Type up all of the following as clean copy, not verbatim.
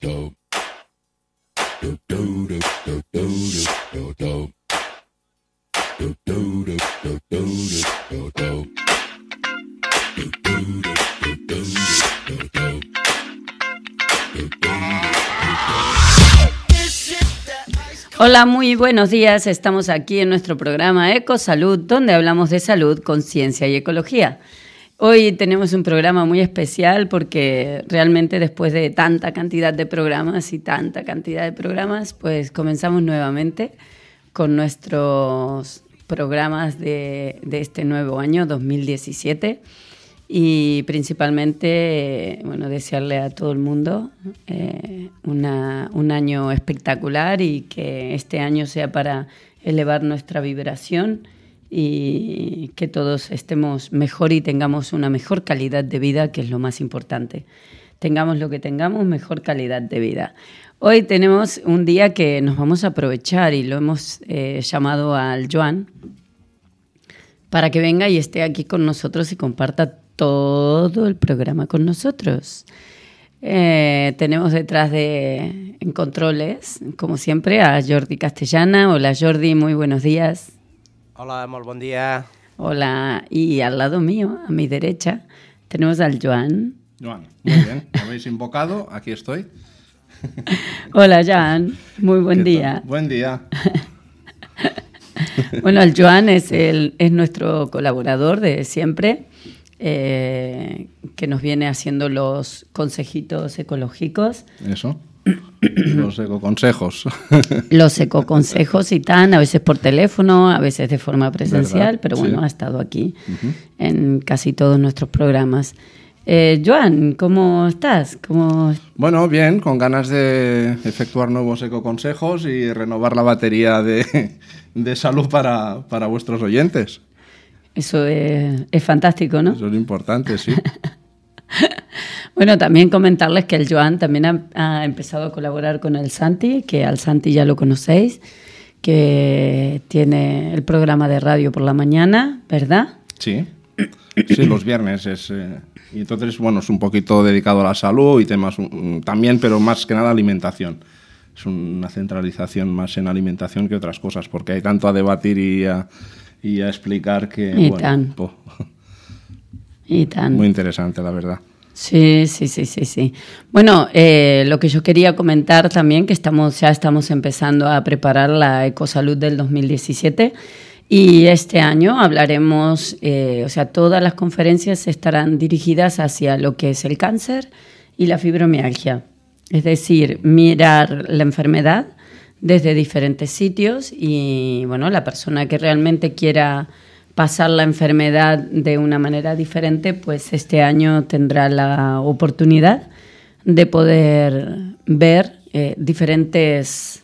Hola, muy buenos días. Estamos aquí en nuestro programa Ecosalud, donde hablamos de salud, conciencia y ecología. Hoy tenemos un programa muy especial porque realmente después de tanta cantidad de programas, pues comenzamos nuevamente con nuestros programas de este nuevo año 2017 y principalmente, desearle a todo el mundo un año espectacular y que este año sea para elevar nuestra vibración y que todos estemos mejor y tengamos una mejor calidad de vida, que es lo más importante. Tengamos lo que tengamos, mejor calidad de vida. Hoy tenemos un día que nos vamos a aprovechar y lo hemos llamado al Joan para que venga y esté aquí con nosotros y comparta todo el programa con nosotros. Tenemos detrás en controles, como siempre, a Jordi Castellana. Hola Jordi, muy buenos días. Hola, muy buen día. Hola, y al lado mío, a mi derecha, tenemos al Joan. Joan, muy bien, me habéis invocado, aquí estoy. Hola Joan, muy buen día. Buen día. Bueno, el Joan es nuestro colaborador de siempre, que nos viene haciendo los consejitos ecológicos. Eso, los ecoconsejos. Los ecoconsejos y a veces por teléfono, a veces de forma presencial, ¿verdad? pero bueno, sí. Ha estado aquí en casi todos nuestros programas. Joan, ¿cómo estás? Bueno, bien, con ganas de efectuar nuevos ecoconsejos y renovar la batería de salud para vuestros oyentes. Eso es fantástico, ¿no? Eso es importante, sí. Bueno, también comentarles que el Joan también ha empezado a colaborar con el Santi, que al Santi ya lo conocéis, que tiene el programa de radio por la mañana, ¿verdad? Sí, los viernes es... Y entonces, bueno, es un poquito dedicado a la salud y temas también, pero más que nada alimentación. Es una centralización más en alimentación que otras cosas, porque hay tanto a debatir y a explicar que... Y tan. Muy interesante, la verdad. Sí. Bueno, lo que yo quería comentar también, que ya estamos empezando a preparar la Ecosalud del 2017 y este año hablaremos, todas las conferencias estarán dirigidas hacia lo que es el cáncer y la fibromialgia. Es decir, mirar la enfermedad desde diferentes sitios y, bueno, la persona que realmente quiera pasar la enfermedad de una manera diferente, pues este año tendrá la oportunidad de poder ver diferentes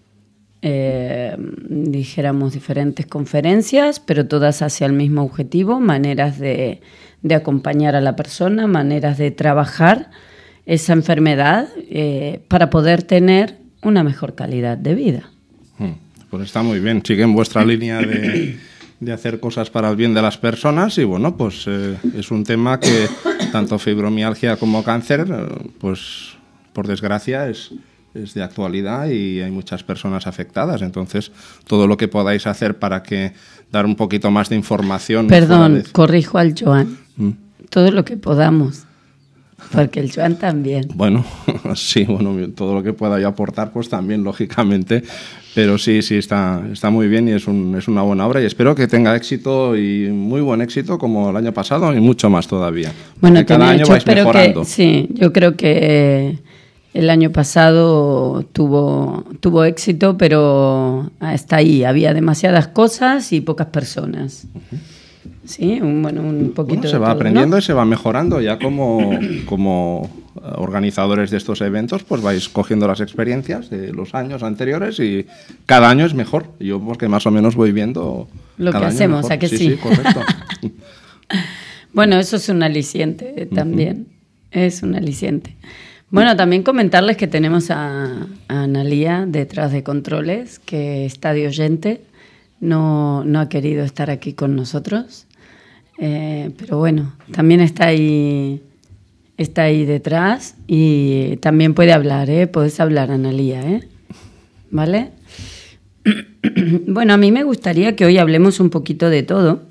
conferencias, pero todas hacia el mismo objetivo, maneras de acompañar a la persona, maneras de trabajar esa enfermedad para poder tener una mejor calidad de vida. Pues está muy bien, sigue en vuestra línea de hacer cosas para el bien de las personas y bueno, pues es un tema que tanto fibromialgia como cáncer, pues por desgracia es de actualidad y hay muchas personas afectadas, entonces todo lo que podáis hacer para dar un poquito más de información. Perdón, corrijo al Joan, todo lo que podamos. Porque el Joan también. Bueno, sí, todo lo que pueda yo aportar, pues también, lógicamente. Pero sí, está muy bien y es una buena obra y espero que tenga éxito y muy buen éxito como el año pasado y mucho más todavía. Bueno, cada año vais mejorando. Sí, yo creo que el año pasado tuvo éxito, pero hasta ahí. Había demasiadas cosas y pocas personas. Sí, un poquito se va aprendiendo, ¿no? Y se va mejorando ya como organizadores de estos eventos, pues vais cogiendo las experiencias de los años anteriores y cada año es mejor. Yo porque más o menos voy viendo lo que hacemos, ¿a que sí? Sí, correcto. Bueno, eso es un aliciente también, es un aliciente. Bueno, también comentarles que tenemos a Analía detrás de controles, que está de oyente, no ha querido estar aquí con nosotros. Pero bueno, también está ahí está ahí detrás y también puede hablar, puedes hablar, Analía, ¿vale? Bueno, a mí me gustaría que hoy hablemos un poquito de todo,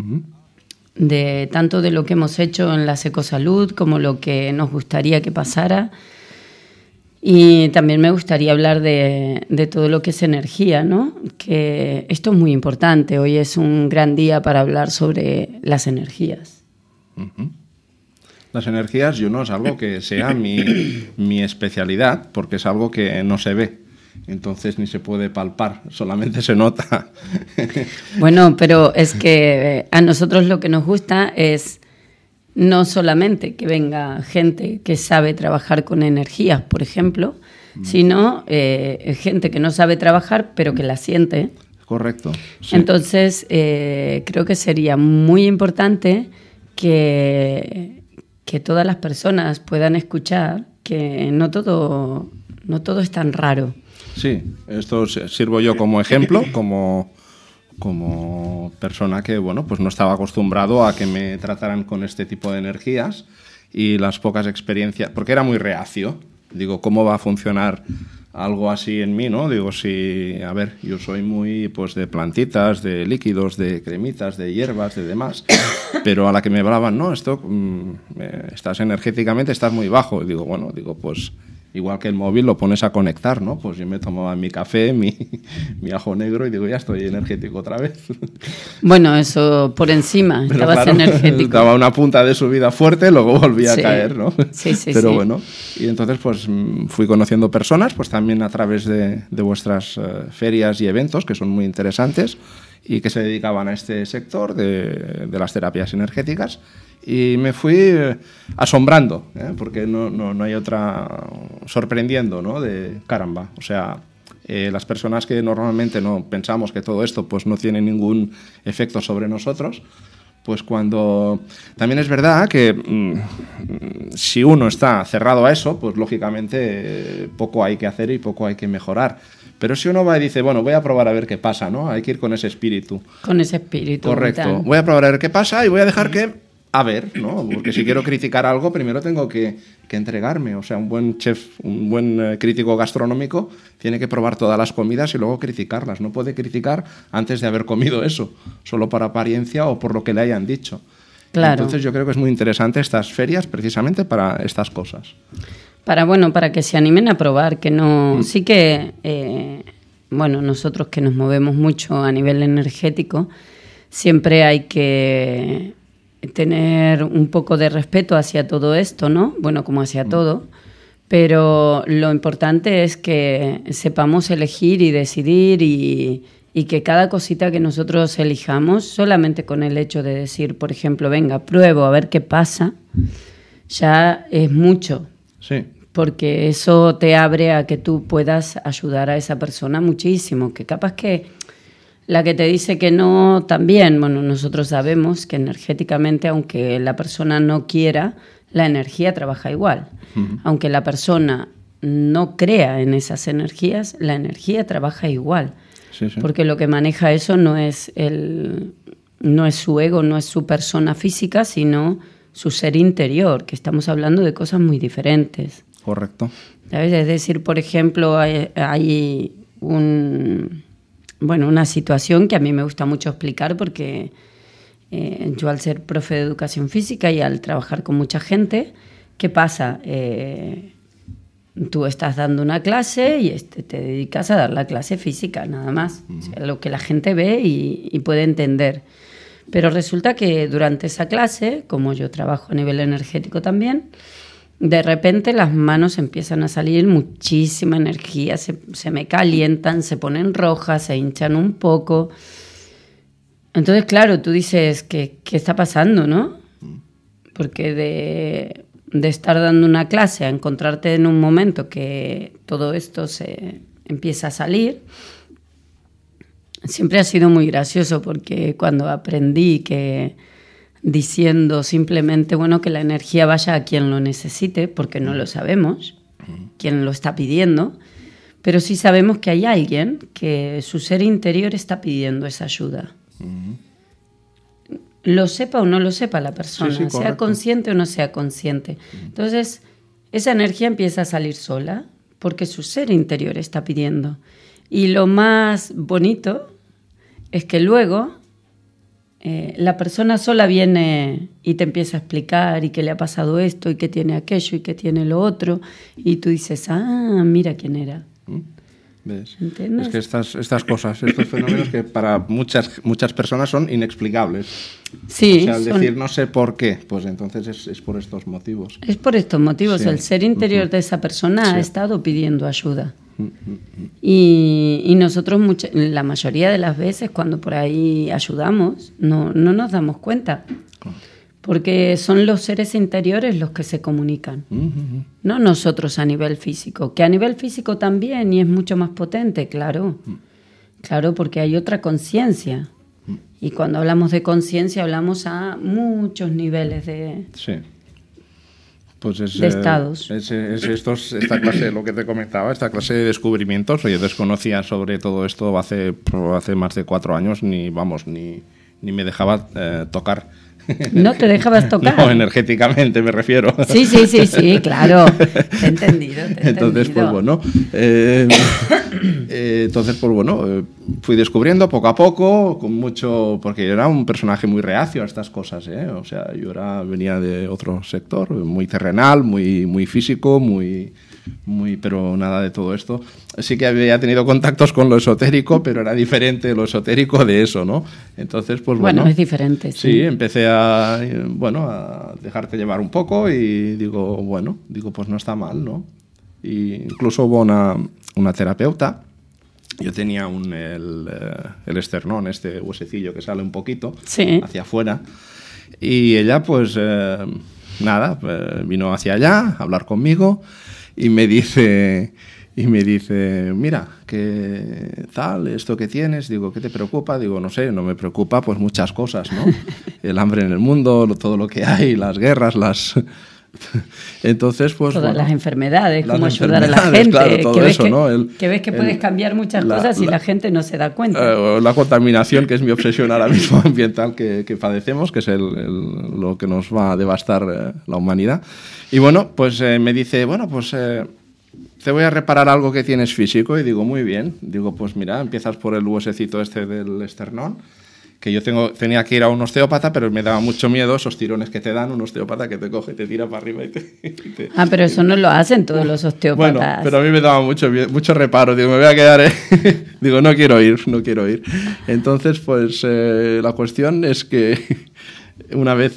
de tanto de lo que hemos hecho en la Ecosalud como lo que nos gustaría que pasara. Y también me gustaría hablar de todo lo que es energía, ¿no? Que esto es muy importante. Hoy es un gran día para hablar sobre las energías. Las energías, yo no es algo que sea mi especialidad, porque es algo que no se ve. Entonces ni se puede palpar, solamente se nota. Bueno, pero es que a nosotros lo que nos gusta es no solamente que venga gente que sabe trabajar con energías, por ejemplo, sino gente que no sabe trabajar, pero que la siente. Correcto. Sí. Entonces, creo que sería muy importante que todas las personas puedan escuchar que no todo es tan raro. Sí, esto sirvo yo como ejemplo, como persona que, bueno, pues no estaba acostumbrado a que me trataran con este tipo de energías, y las pocas experiencias, porque era muy reacio. Digo, ¿cómo va a funcionar algo así en mí, no? Digo, si, a ver, yo soy muy, pues, de plantitas, de líquidos, de cremitas, de hierbas, de demás, pero a la que me hablaban, no, esto, estás energéticamente, estás muy bajo. Y digo, bueno, pues igual que el móvil lo pones a conectar, ¿no? Pues yo me tomaba mi café, mi ajo negro y digo, ya estoy energético otra vez. Bueno, eso por encima, pero estabas claro, energético. Daba una punta de subida fuerte, luego volvía a caer, ¿no? Sí. Pero bueno, y entonces pues fui conociendo personas, pues también a través de vuestras ferias y eventos, que son muy interesantes, y que se dedicaban a este sector de las terapias energéticas. Y me fui asombrando, porque no hay otra, sorprendiendo, ¿no? De caramba, o sea, las personas que normalmente no pensamos que todo esto pues no tiene ningún efecto sobre nosotros, pues cuando... También es verdad que si uno está cerrado a eso, pues lógicamente poco hay que hacer y poco hay que mejorar. Pero si uno va y dice, bueno, voy a probar a ver qué pasa, ¿no? Hay que ir con ese espíritu. Con ese espíritu. Correcto. Vital. Voy a probar a ver qué pasa y voy a dejar que... A ver, ¿no? Porque si quiero criticar algo, primero tengo que entregarme. O sea, un buen chef, un buen crítico gastronómico tiene que probar todas las comidas y luego criticarlas. No puede criticar antes de haber comido eso, solo por apariencia o por lo que le hayan dicho. Claro. Entonces yo creo que es muy interesante estas ferias precisamente para estas cosas. Para que se animen a probar, que no... Sí que, nosotros que nos movemos mucho a nivel energético, siempre hay que tener un poco de respeto hacia todo esto, ¿no? Bueno, como hacia todo, pero lo importante es que sepamos elegir y decidir y que cada cosita que nosotros elijamos, solamente con el hecho de decir, por ejemplo, venga, pruebo a ver qué pasa, ya es mucho. Sí. Porque eso te abre a que tú puedas ayudar a esa persona muchísimo, que capaz que la que te dice que no, también, bueno, nosotros sabemos que energéticamente, aunque la persona no quiera, la energía trabaja igual. Aunque la persona no crea en esas energías, la energía trabaja igual. Sí. Porque lo que maneja eso no es su ego, no es su persona física, sino su ser interior, que estamos hablando de cosas muy diferentes. Correcto. ¿Sabes? Es decir, por ejemplo, hay una situación que a mí me gusta mucho explicar porque yo al ser profe de educación física y al trabajar con mucha gente, ¿qué pasa? Tú estás dando una clase y te dedicas a dar la clase física, nada más. O sea, lo que la gente ve y puede entender. Pero resulta que durante esa clase, como yo trabajo a nivel energético también, de repente las manos empiezan a salir muchísima energía, se me calientan, se ponen rojas, se hinchan un poco. Entonces, claro, tú dices, ¿qué está pasando, no? Porque de estar dando una clase a encontrarte en un momento que todo esto se empieza a salir, siempre ha sido muy gracioso porque cuando aprendí que diciendo simplemente, que la energía vaya a quien lo necesite, porque no lo sabemos, quién lo está pidiendo, pero sí sabemos que hay alguien que su ser interior está pidiendo esa ayuda. lo sepa o no lo sepa la persona, Sí, sea correcto. consciente o no sea consciente. Entonces, esa energía empieza a salir sola porque su ser interior está pidiendo. Y lo más bonito es que luego la persona sola viene y te empieza a explicar y que le ha pasado esto y que tiene aquello y que tiene lo otro. Y tú dices, mira quién era. ¿Ves? ¿Entiendes? Es que estas cosas, estos fenómenos que para muchas personas son inexplicables. Sí, O sea, al son- decir no sé por qué, pues entonces es por estos motivos. es por estos motivos. Sí. El ser interior de esa persona Sí. ha estado pidiendo ayuda. Y nosotros, la mayoría de las veces, cuando por ahí ayudamos, no nos damos cuenta. Porque son los seres interiores los que se comunican, no nosotros a nivel físico. Que a nivel físico también, y es mucho más potente, claro. Claro, porque hay otra conciencia. Y cuando hablamos de conciencia, hablamos a muchos niveles de... Sí. Pues es, De estados. Esta clase, lo que te comentaba, esta clase de descubrimientos. Yo desconocía sobre todo esto hace más de 4 años, ni me dejaba tocar. ¿No te dejabas tocar? No, energéticamente me refiero. Sí, claro. Te he entendido, Entonces, pues bueno, fui descubriendo poco a poco, con mucho, porque yo era un personaje muy reacio a estas cosas, ¿eh? O sea, venía de otro sector, muy terrenal, muy físico, pero nada de todo esto. Sí que había tenido contactos con lo esotérico, pero era diferente lo esotérico de eso, ¿no? Entonces, pues bueno. Es diferente, sí. Sí, empecé a dejarte llevar un poco y digo, pues no está mal, ¿no? Y incluso hubo una terapeuta. Yo tenía el esternón, este huesecillo que sale un poquito hacia afuera. Y ella, pues, vino hacia allá a hablar conmigo y me dice, mira, ¿qué tal esto que tienes? Digo, ¿qué te preocupa? Digo, no sé, no me preocupa pues muchas cosas, ¿no? El hambre en el mundo, todo lo que hay, las guerras, Entonces, pues todas las enfermedades, cómo ayudar a la enfermedades, gente, claro, todo eso, ¿no? Que ves que puedes cambiar muchas cosas y la gente no se da cuenta. La contaminación, que es mi obsesión ahora mismo ambiental que padecemos, que es lo que nos va a devastar la humanidad. Y bueno, pues me dice, te voy a reparar algo que tienes físico. Y digo, muy bien. Digo, pues mira, empiezas por el huesecito este del esternón, que yo tenía que ir a un osteópata, pero me daba mucho miedo esos tirones que te dan, un osteópata que te coge, te tira para arriba y te... Pero eso no lo hacen todos los osteópatas. Bueno, pero a mí me daba mucho reparo. Digo, me voy a quedar... Digo, no quiero ir. Entonces, pues la cuestión es que una vez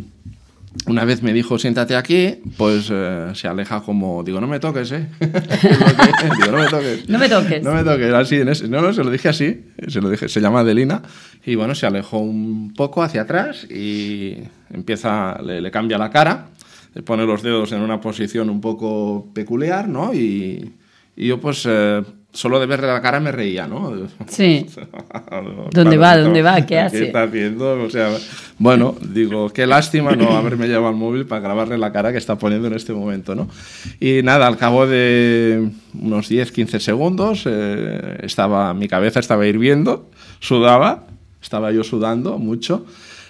me dijo, siéntate aquí, pues se aleja como... Digo, no me toques, ¿eh? Digo, no me toques. No me toques. No me toques, así. No, se lo dije así. Se llama Adelina. Y bueno, se alejó un poco hacia atrás y le cambia la cara. Le pone los dedos en una posición un poco peculiar, ¿no? Y yo, pues... solo de verle la cara me reía, ¿no? Sí. ¿Dónde va? ¿Qué hace? ¿Qué está haciendo? O sea, bueno, digo, qué lástima no haberme llevado el móvil para grabarle la cara que está poniendo en este momento, ¿no? Y nada, al cabo de unos 10-15 segundos, mi cabeza estaba hirviendo, estaba yo sudando mucho.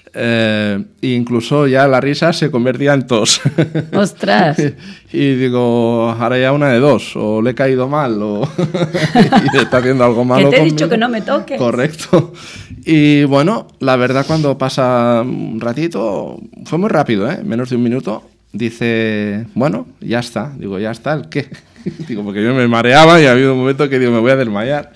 Incluso ya la risa se convertía en tos. ¡Ostras! Y digo, ahora ya una de dos, o le he caído mal o y está haciendo algo malo. Que te he conmigo. dicho que no me toques. Correcto. Y bueno, la verdad, cuando pasa un ratito, fue muy rápido, menos de un minuto. Dice, bueno, ya está. Digo, ¿ya está el qué? Digo, porque yo me mareaba y ha habido un momento que digo, me voy a desmayar.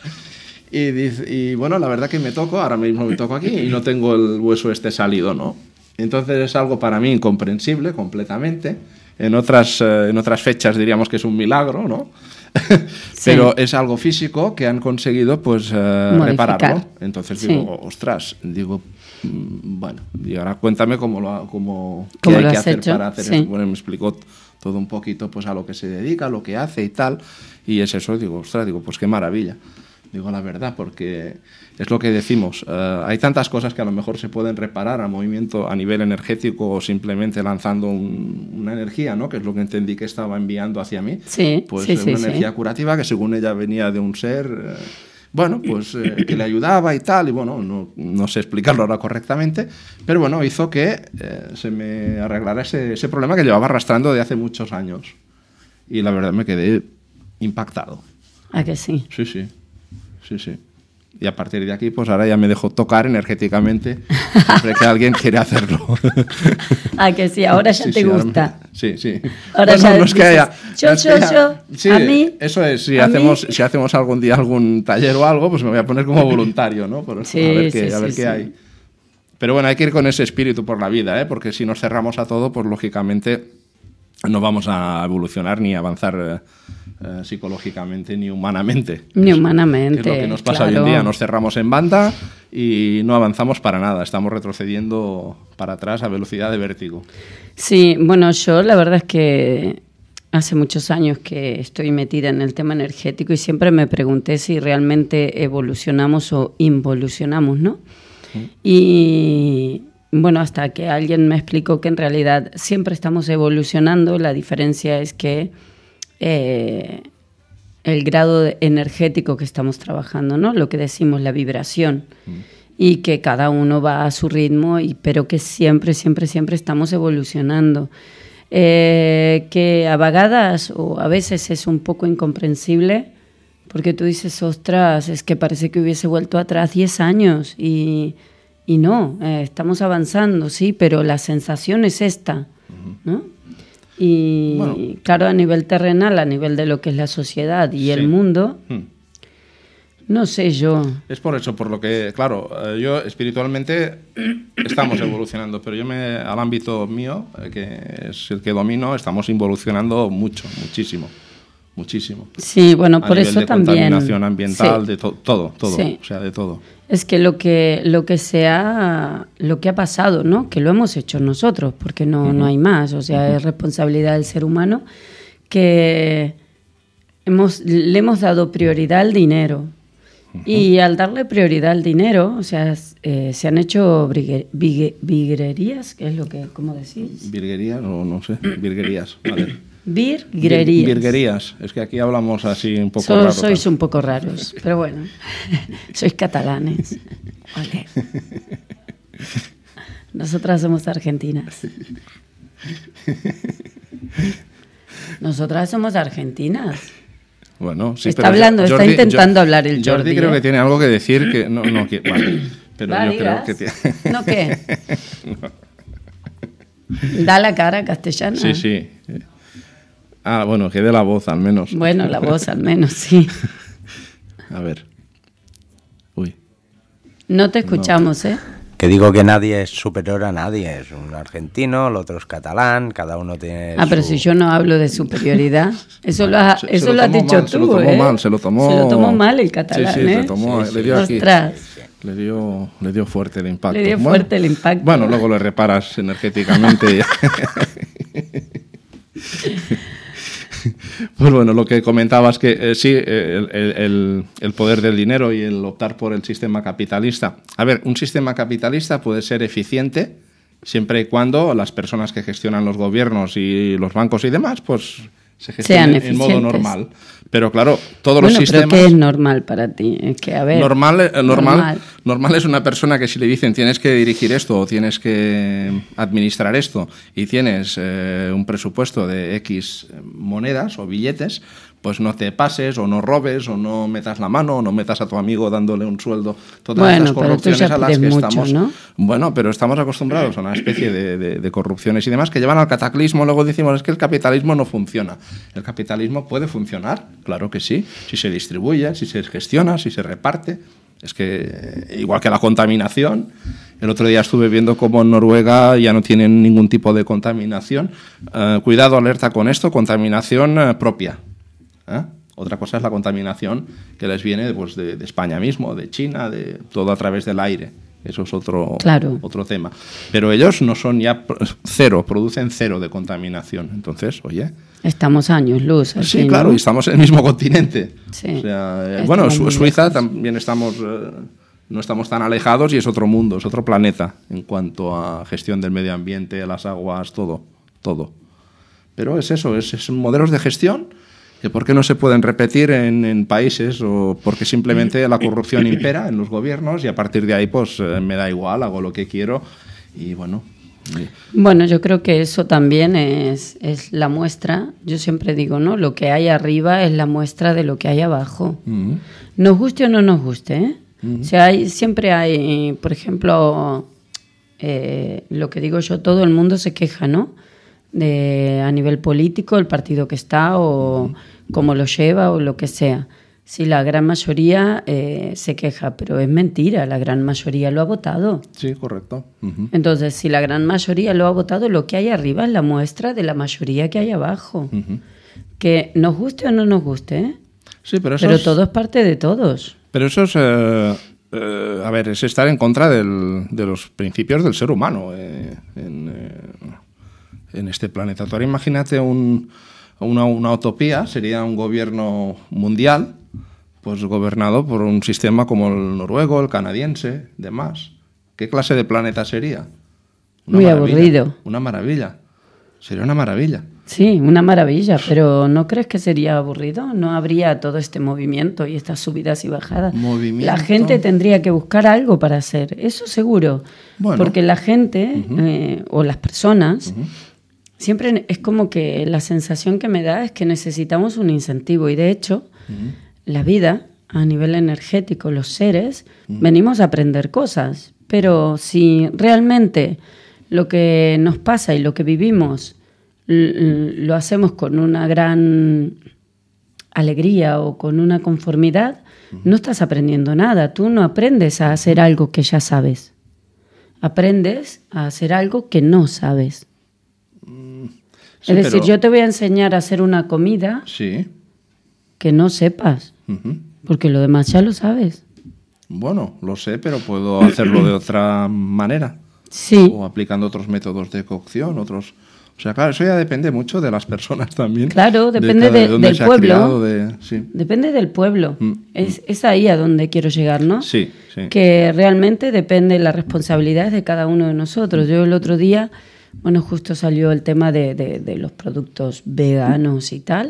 Y bueno, la verdad que ahora mismo me toco aquí y no tengo el hueso salido, ¿no? Entonces es algo para mí incomprensible completamente. En otras fechas diríamos que es un milagro, ¿no? Sí. Pero es algo físico que han conseguido pues repararlo. Entonces digo, ostras, bueno, y ahora cuéntame qué hay que hacer para hacer esto. Bueno, me explicó todo un poquito pues a lo que se dedica, lo que hace y tal. Y es eso, ostras, pues qué maravilla. Digo la verdad, porque es lo que decimos. Hay tantas cosas que a lo mejor se pueden reparar a movimiento a nivel energético o simplemente lanzando una energía, ¿no? Que es lo que entendí que estaba enviando hacia mí. Sí, pues sí, una energía curativa que según ella venía de un ser bueno, pues que le ayudaba y tal, y bueno, no sé explicarlo ahora correctamente, pero bueno, hizo que se me arreglara ese problema que llevaba arrastrando de hace muchos años. Y la verdad me quedé impactado. ¿A que sí? Sí. Y a partir de aquí, pues ahora ya me dejo tocar energéticamente siempre que alguien quiere hacerlo. ¿A que sí? Ahora ya te gusta. Sí. Ahora ya no es que haya... Yo, sí, a mí... Eso es, si hacemos algún día algún taller o algo, pues me voy a poner como voluntario, ¿no? A ver qué hay. Pero bueno, hay que ir con ese espíritu por la vida, ¿eh? Porque si nos cerramos a todo, pues lógicamente no vamos a evolucionar ni a avanzar psicológicamente ni humanamente. Ni humanamente, que es lo que nos pasa hoy en día. Nos cerramos en banda y no avanzamos para nada. Estamos retrocediendo para atrás a velocidad de vértigo. Sí, bueno, yo la verdad es que hace muchos años que estoy metida en el tema energético y siempre me pregunté si realmente evolucionamos o involucionamos, ¿no? Y bueno, hasta que alguien me explicó que en realidad siempre estamos evolucionando. La diferencia es que el grado energético que estamos trabajando, ¿no? Lo que decimos, la vibración, y que cada uno va a su ritmo, pero que siempre estamos evolucionando. Que a vagadas o a veces es un poco incomprensible, porque tú dices, ostras, es que parece que hubiese vuelto atrás 10 años y no, estamos avanzando, sí, pero la sensación es esta, ¿no? Y bueno, claro, a nivel terrenal, a nivel de lo que es la sociedad y el mundo, no sé yo. Es por eso, por lo que, claro, yo espiritualmente estamos evolucionando, pero yo al ámbito mío, que es el que domino, estamos involucionando muchísimo. Sí, bueno, por eso también. Contaminación ambiental, de todo, sí. O sea, de todo. Es que lo que ha pasado, ¿no? Que lo hemos hecho nosotros, porque no hay más, o sea, es responsabilidad del ser humano, que le hemos dado prioridad al dinero. Y al darle prioridad al dinero, o sea, se han hecho virguerías, ¿qué es lo que, cómo decís? Virguerías, o no sé, virguerías, vale. Virguerías. Es que aquí hablamos así un poco raro. Sois un poco raros, pero bueno, sois catalanes. Vale. Nosotras somos argentinas. Nosotras somos argentinas. Bueno, sí, está intentando hablar el Jordi. Jordi creo que tiene algo que decir que no vale, pero yo creo que tiene... ¿No qué? No. Da la cara castellana. Sí. Ah, bueno, que dé la voz al menos. Bueno, la voz al menos, sí. A ver. Uy. No te escuchamos, ¿eh? Que digo que nadie es superior a nadie. Es un argentino, el otro es catalán, cada uno tiene pero si yo no hablo de superioridad. Eso lo has dicho tú, Se lo tomó mal, se lo tomó mal el catalán, sí, ¿eh? Le dio aquí. Ostras. Le dio fuerte el impacto. Le dio fuerte el impacto. Bueno, luego lo reparas energéticamente. Pues bueno, lo que comentabas que sí, el poder del dinero y el optar por el sistema capitalista. A ver, un sistema capitalista puede ser eficiente siempre y cuando las personas que gestionan los gobiernos y los bancos y demás, pues se gestionen en modo normal. Pero claro, todos los sistemas... ¿Pero qué es normal para ti? Es que, a ver... Normal es una persona que si le dicen tienes que dirigir esto o tienes que administrar esto y tienes un presupuesto de X monedas o billetes, pues no te pases o no robes o no metas la mano o no metas a tu amigo dándole un sueldo. Todas estas corrupciones a las que estamos... ¿no? Bueno, pero estamos acostumbrados a una especie de corrupciones y demás que llevan al cataclismo. Luego decimos, es que el capitalismo no funciona. El capitalismo puede funcionar, claro que sí, si se distribuye, si se gestiona, si se reparte. Es que, igual que la contaminación, el otro día estuve viendo cómo en Noruega ya no tienen ningún tipo de contaminación. Cuidado, alerta con esto, contaminación propia. Otra cosa es la contaminación que les viene pues, de España mismo, de China, de todo a través del aire. Eso es otro tema. Pero ellos no son ya producen cero de contaminación. Entonces, oye... Estamos años luz. Sí, ¿no? Claro, y estamos en el mismo continente. Sí. O sea, bueno, Suiza también no estamos tan alejados y es otro mundo, es otro planeta en cuanto a gestión del medio ambiente, las aguas, todo. Pero es eso, es modelos de gestión que por qué no se pueden repetir en países o porque simplemente la corrupción impera en los gobiernos y a partir de ahí pues me da igual, hago lo que quiero y bueno. Bueno, yo creo que eso también es la muestra, yo siempre digo, ¿no? Lo que hay arriba es la muestra de lo que hay abajo. Nos guste o no nos guste, ¿eh? O sea, siempre hay, por ejemplo, lo que digo yo, todo el mundo se queja, ¿no? A nivel político, el partido que está o cómo lo lleva o lo que sea. Sí, la gran mayoría se queja, pero es mentira, la gran mayoría lo ha votado. Sí, correcto. Entonces, si la gran mayoría lo ha votado, lo que hay arriba es la muestra de la mayoría que hay abajo. Que nos guste o no nos guste, ¿eh? Sí, pero todo es parte de todos. Pero eso es, a ver, es estar en contra de los principios del ser humano en este planeta. Tú ahora imagínate una utopía, sería un gobierno mundial, pues gobernado por un sistema como el noruego, el canadiense, demás. ¿Qué clase de planeta sería? Muy aburrido. Una maravilla. Sería una maravilla. Sí, una maravilla, pero ¿no crees que sería aburrido? No habría todo este movimiento y estas subidas y bajadas. La gente tendría que buscar algo para hacer, eso seguro. Bueno. Porque la gente o las personas, siempre es como que la sensación que me da es que necesitamos un incentivo y de hecho la vida a nivel energético, los seres, venimos a aprender cosas, pero si realmente lo que nos pasa y lo que vivimos lo hacemos con una gran alegría o con una conformidad, no estás aprendiendo nada. Tú no aprendes a hacer algo que ya sabes. Aprendes a hacer algo que no sabes. Sí, es decir, yo te voy a enseñar a hacer una comida que no sepas, porque lo demás ya lo sabes. Bueno, lo sé, pero puedo hacerlo de otra manera. Sí. O aplicando otros métodos de cocción, otros... O sea, claro, eso ya depende mucho de las personas también. Claro, depende del pueblo. Depende del pueblo. Es ahí a donde quiero llegar, ¿no? Sí. Que realmente depende de las responsabilidades de cada uno de nosotros. Yo el otro día, bueno, justo salió el tema de los productos veganos y tal.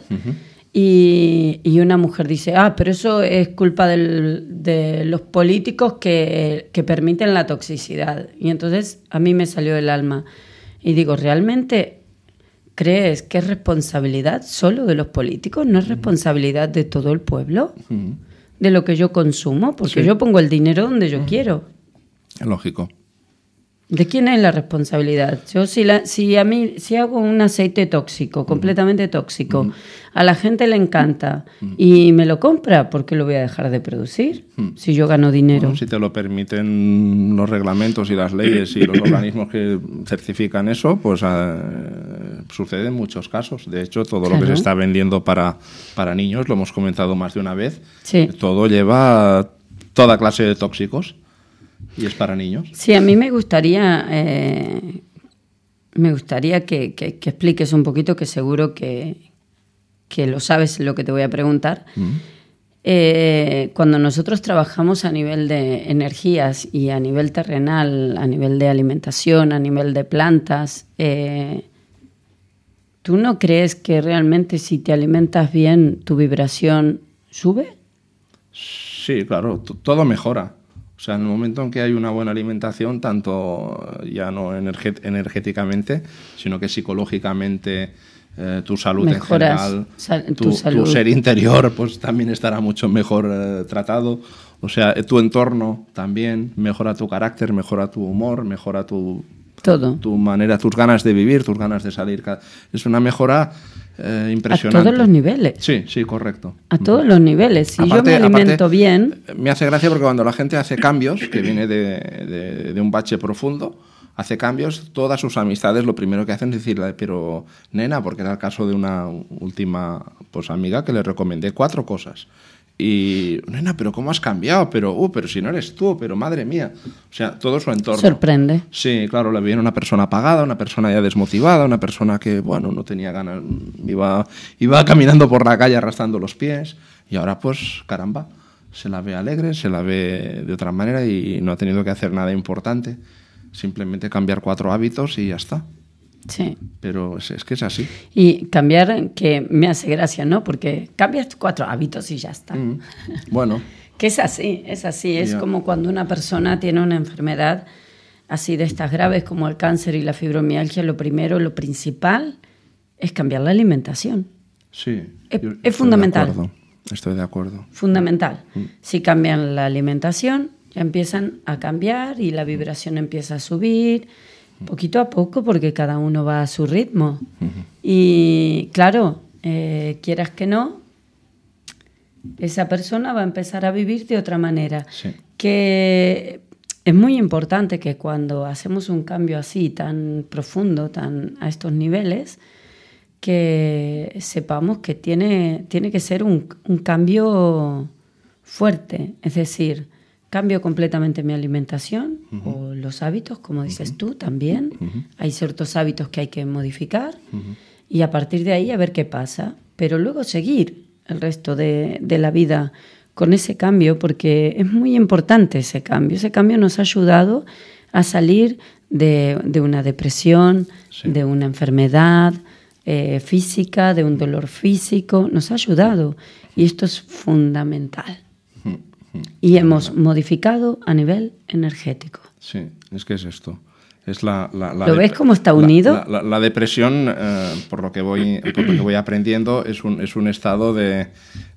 Y una mujer dice, pero eso es culpa de los políticos que permiten la toxicidad. Y entonces a mí me salió del alma. Y digo, ¿realmente crees que es responsabilidad solo de los políticos? ¿No es responsabilidad de todo el pueblo? De lo que yo consumo, porque yo pongo el dinero donde yo quiero. Lógico. ¿De quién es la responsabilidad? Yo si hago un aceite tóxico, completamente tóxico, a la gente le encanta y me lo compra, ¿por qué lo voy a dejar de producir? Si yo gano dinero. Bueno, si te lo permiten los reglamentos y las leyes y los organismos que certifican eso, pues sucede en muchos casos. De hecho, todo lo que se está vendiendo para niños, lo hemos comentado más de una vez, todo lleva toda clase de tóxicos. ¿Y es para niños? Sí, a mí me gustaría que expliques un poquito, que seguro que lo sabes lo que te voy a preguntar. Cuando nosotros trabajamos a nivel de energías y a nivel terrenal, a nivel de alimentación, a nivel de plantas, ¿tú no crees que realmente si te alimentas bien tu vibración sube? Sí, claro, todo mejora. O sea, en el momento en que hay una buena alimentación, tanto ya no energéticamente, sino que psicológicamente tu salud mejoras en general, tu ser interior, pues también estará mucho mejor tratado. O sea, tu entorno también mejora tu carácter, mejora tu humor, mejora tu manera, tus ganas de vivir, tus ganas de salir. Es una mejora impresionante. A todos los niveles. Sí, correcto. A todos los niveles. Si yo me alimento bien... Me hace gracia porque cuando la gente hace cambios, que viene de un bache profundo, hace cambios, todas sus amistades lo primero que hacen es decirle, pero nena, porque era el caso de una última amiga que le recomendé 4 cosas. Y, nena, pero ¿cómo has cambiado? Pero si no eres tú, pero madre mía. O sea, todo su entorno. Sorprende. Sí, claro, le veían una persona apagada, una persona ya desmotivada, una persona que, no tenía ganas, iba caminando por la calle arrastrando los pies y ahora, pues, caramba, se la ve alegre, se la ve de otra manera y no ha tenido que hacer nada importante. Simplemente cambiar 4 hábitos y ya está. Sí. Pero es que es así. Y cambiar, que me hace gracia, ¿no? Porque cambias 4 hábitos y ya está. Bueno. Que es así. Es Ya. como cuando una persona tiene una enfermedad así de estas graves como el cáncer y la fibromialgia, lo principal es cambiar la alimentación. Sí. Es fundamental. Estoy de acuerdo. Fundamental. Si cambian la alimentación, ya empiezan a cambiar y la vibración empieza a subir poquito a poco porque cada uno va a su ritmo. Y claro, quieras que no, esa persona va a empezar a vivir de otra manera. Sí. Que es muy importante que cuando hacemos un cambio así tan profundo, tan a estos niveles, que sepamos que tiene que ser un cambio fuerte, es decir, cambio completamente mi alimentación o los hábitos, como dices tú también. Hay ciertos hábitos que hay que modificar y a partir de ahí a ver qué pasa, pero luego seguir el resto de la vida con ese cambio, porque es muy importante ese cambio. Ese cambio nos ha ayudado a salir de una depresión, Sí. de una enfermedad física, de un dolor físico, nos ha ayudado y esto es fundamental. Y hemos modificado a nivel energético. Sí, es que es esto. Es la ¿Lo ves cómo está unido? La depresión, por lo que voy aprendiendo, es un estado de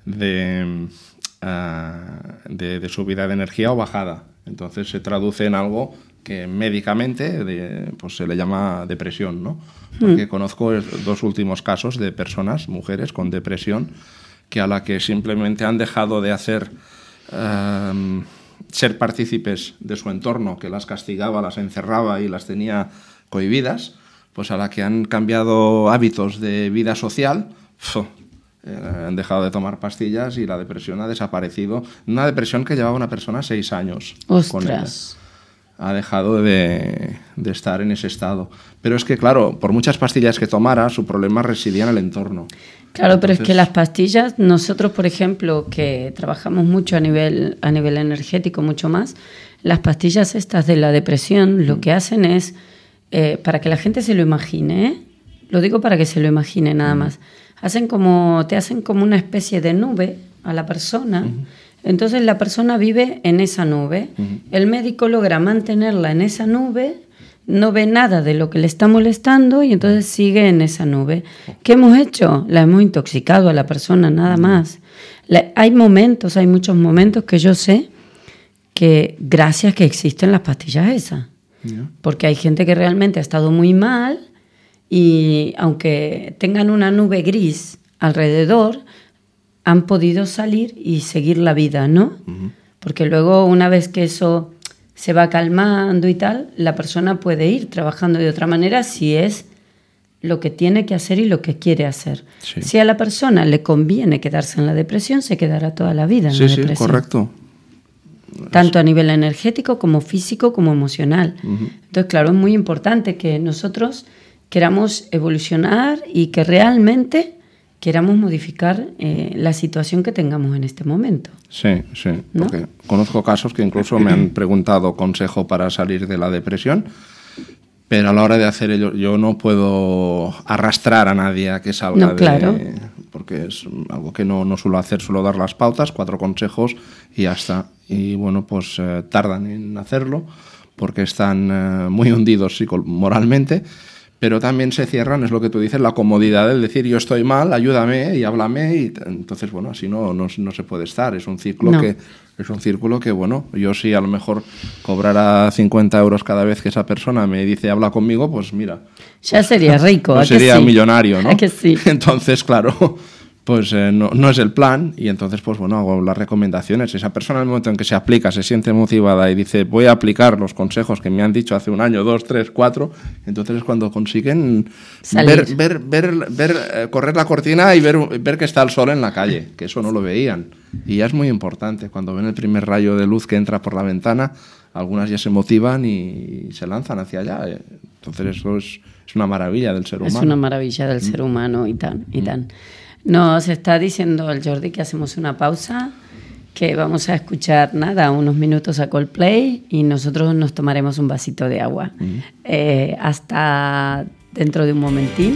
subida de energía o bajada. Entonces se traduce en algo que médicamente pues se le llama depresión, ¿no? Porque conozco 2 últimos casos de personas, mujeres con depresión, que a la que simplemente han dejado de hacer ser partícipes de su entorno, que las castigaba, las encerraba y las tenía cohibidas, pues a la que han cambiado hábitos de vida social, han dejado de tomar pastillas y la depresión ha desaparecido. Una depresión que llevaba una persona 6 años con ella. ¡Ostras! Ha dejado de estar en ese estado. Pero es que, claro, por muchas pastillas que tomara, su problema residía en el entorno. Claro, pero es que las pastillas, nosotros, por ejemplo, que trabajamos mucho a nivel energético, mucho más, las pastillas estas de la depresión lo que hacen es, para que la gente se lo imagine, lo digo para que se lo imagine nada más, te hacen como una especie de nube a la persona. Entonces la persona vive en esa nube. El médico logra mantenerla en esa nube, no ve nada de lo que le está molestando y entonces sigue en esa nube. ¿Qué hemos hecho? La hemos intoxicado a la persona, nada más. Hay muchos momentos que yo sé que gracias que existen las pastillas esas. Porque hay gente que realmente ha estado muy mal y aunque tengan una nube gris alrededor, han podido salir y seguir la vida, ¿no? Porque luego, una vez que eso se va calmando y tal, la persona puede ir trabajando de otra manera si es lo que tiene que hacer y lo que quiere hacer. Sí. Si a la persona le conviene quedarse en la depresión, se quedará toda la vida en la depresión. Sí, correcto. Tanto a nivel energético como físico como emocional. Entonces, claro, es muy importante que nosotros queramos evolucionar y que realmente queramos modificar la situación que tengamos en este momento. Sí, ¿no? Porque conozco casos que incluso me han preguntado consejo para salir de la depresión, pero a la hora de hacer ello yo no puedo arrastrar a nadie a que salga No, claro. porque es algo que no suelo hacer, suelo dar las pautas, 4 consejos y ya está. Y bueno, pues tardan en hacerlo porque están muy hundidos moralmente. Pero también se cierran, es lo que tú dices, la comodidad del decir yo estoy mal, ayúdame y háblame. Y entonces, bueno, así no se puede estar. Es un círculo que, bueno, yo si a lo mejor cobrara 50 euros cada vez que esa persona me dice habla conmigo, pues mira. Ya sería rico. Pues sería sí? millonario, ¿no? ¿A que sí? Entonces, claro, pues no es el plan y entonces, pues bueno, hago las recomendaciones. Esa persona en el momento en que se aplica, se siente motivada y dice voy a aplicar los consejos que me han dicho hace 1 año, 2, 3, 4, entonces es cuando consiguen ver correr la cortina y ver que está el sol en la calle, que eso no lo veían. Y ya es muy importante, cuando ven el primer rayo de luz que entra por la ventana, algunas ya se motivan y se lanzan hacia allá. Entonces eso es una maravilla del ser humano. Es una maravilla del ser humano y tan. Nos está diciendo el Jordi que hacemos una pausa, que vamos a escuchar unos minutos a Coldplay y nosotros nos tomaremos un vasito de agua. Hasta dentro de un momentín.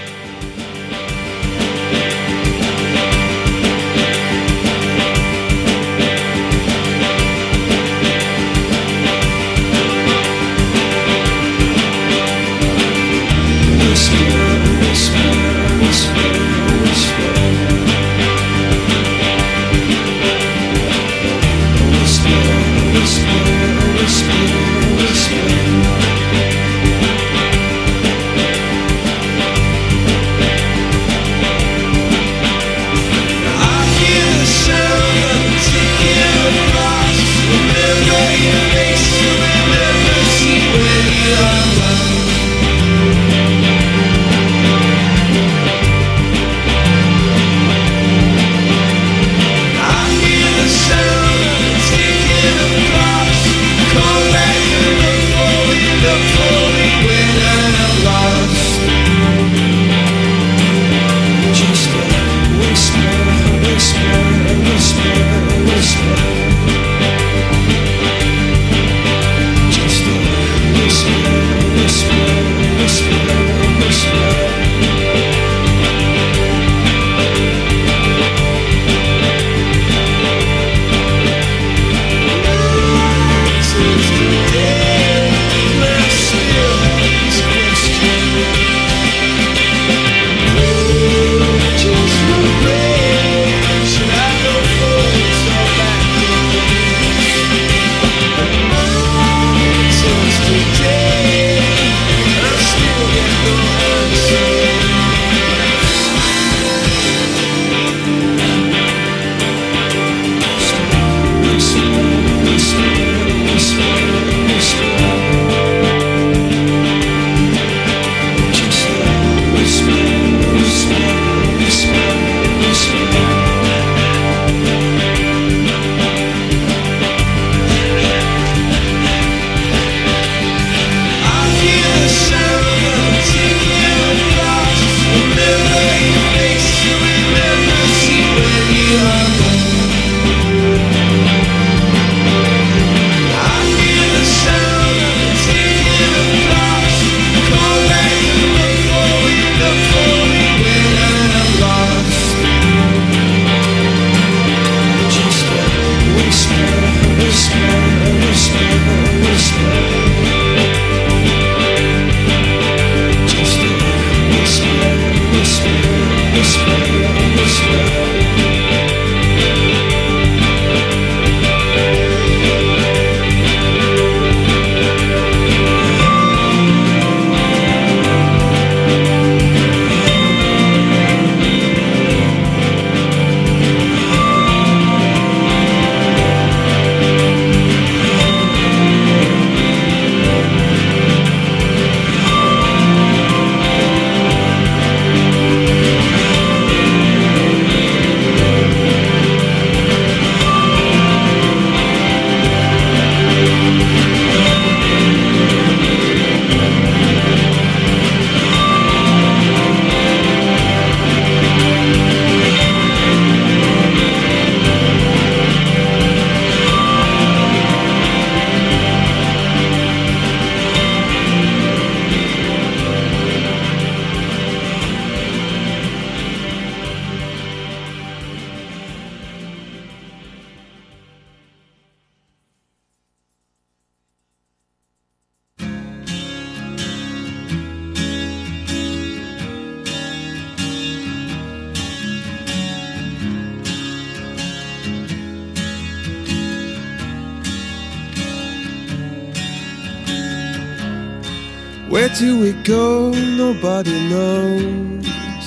Where do we go? Nobody knows.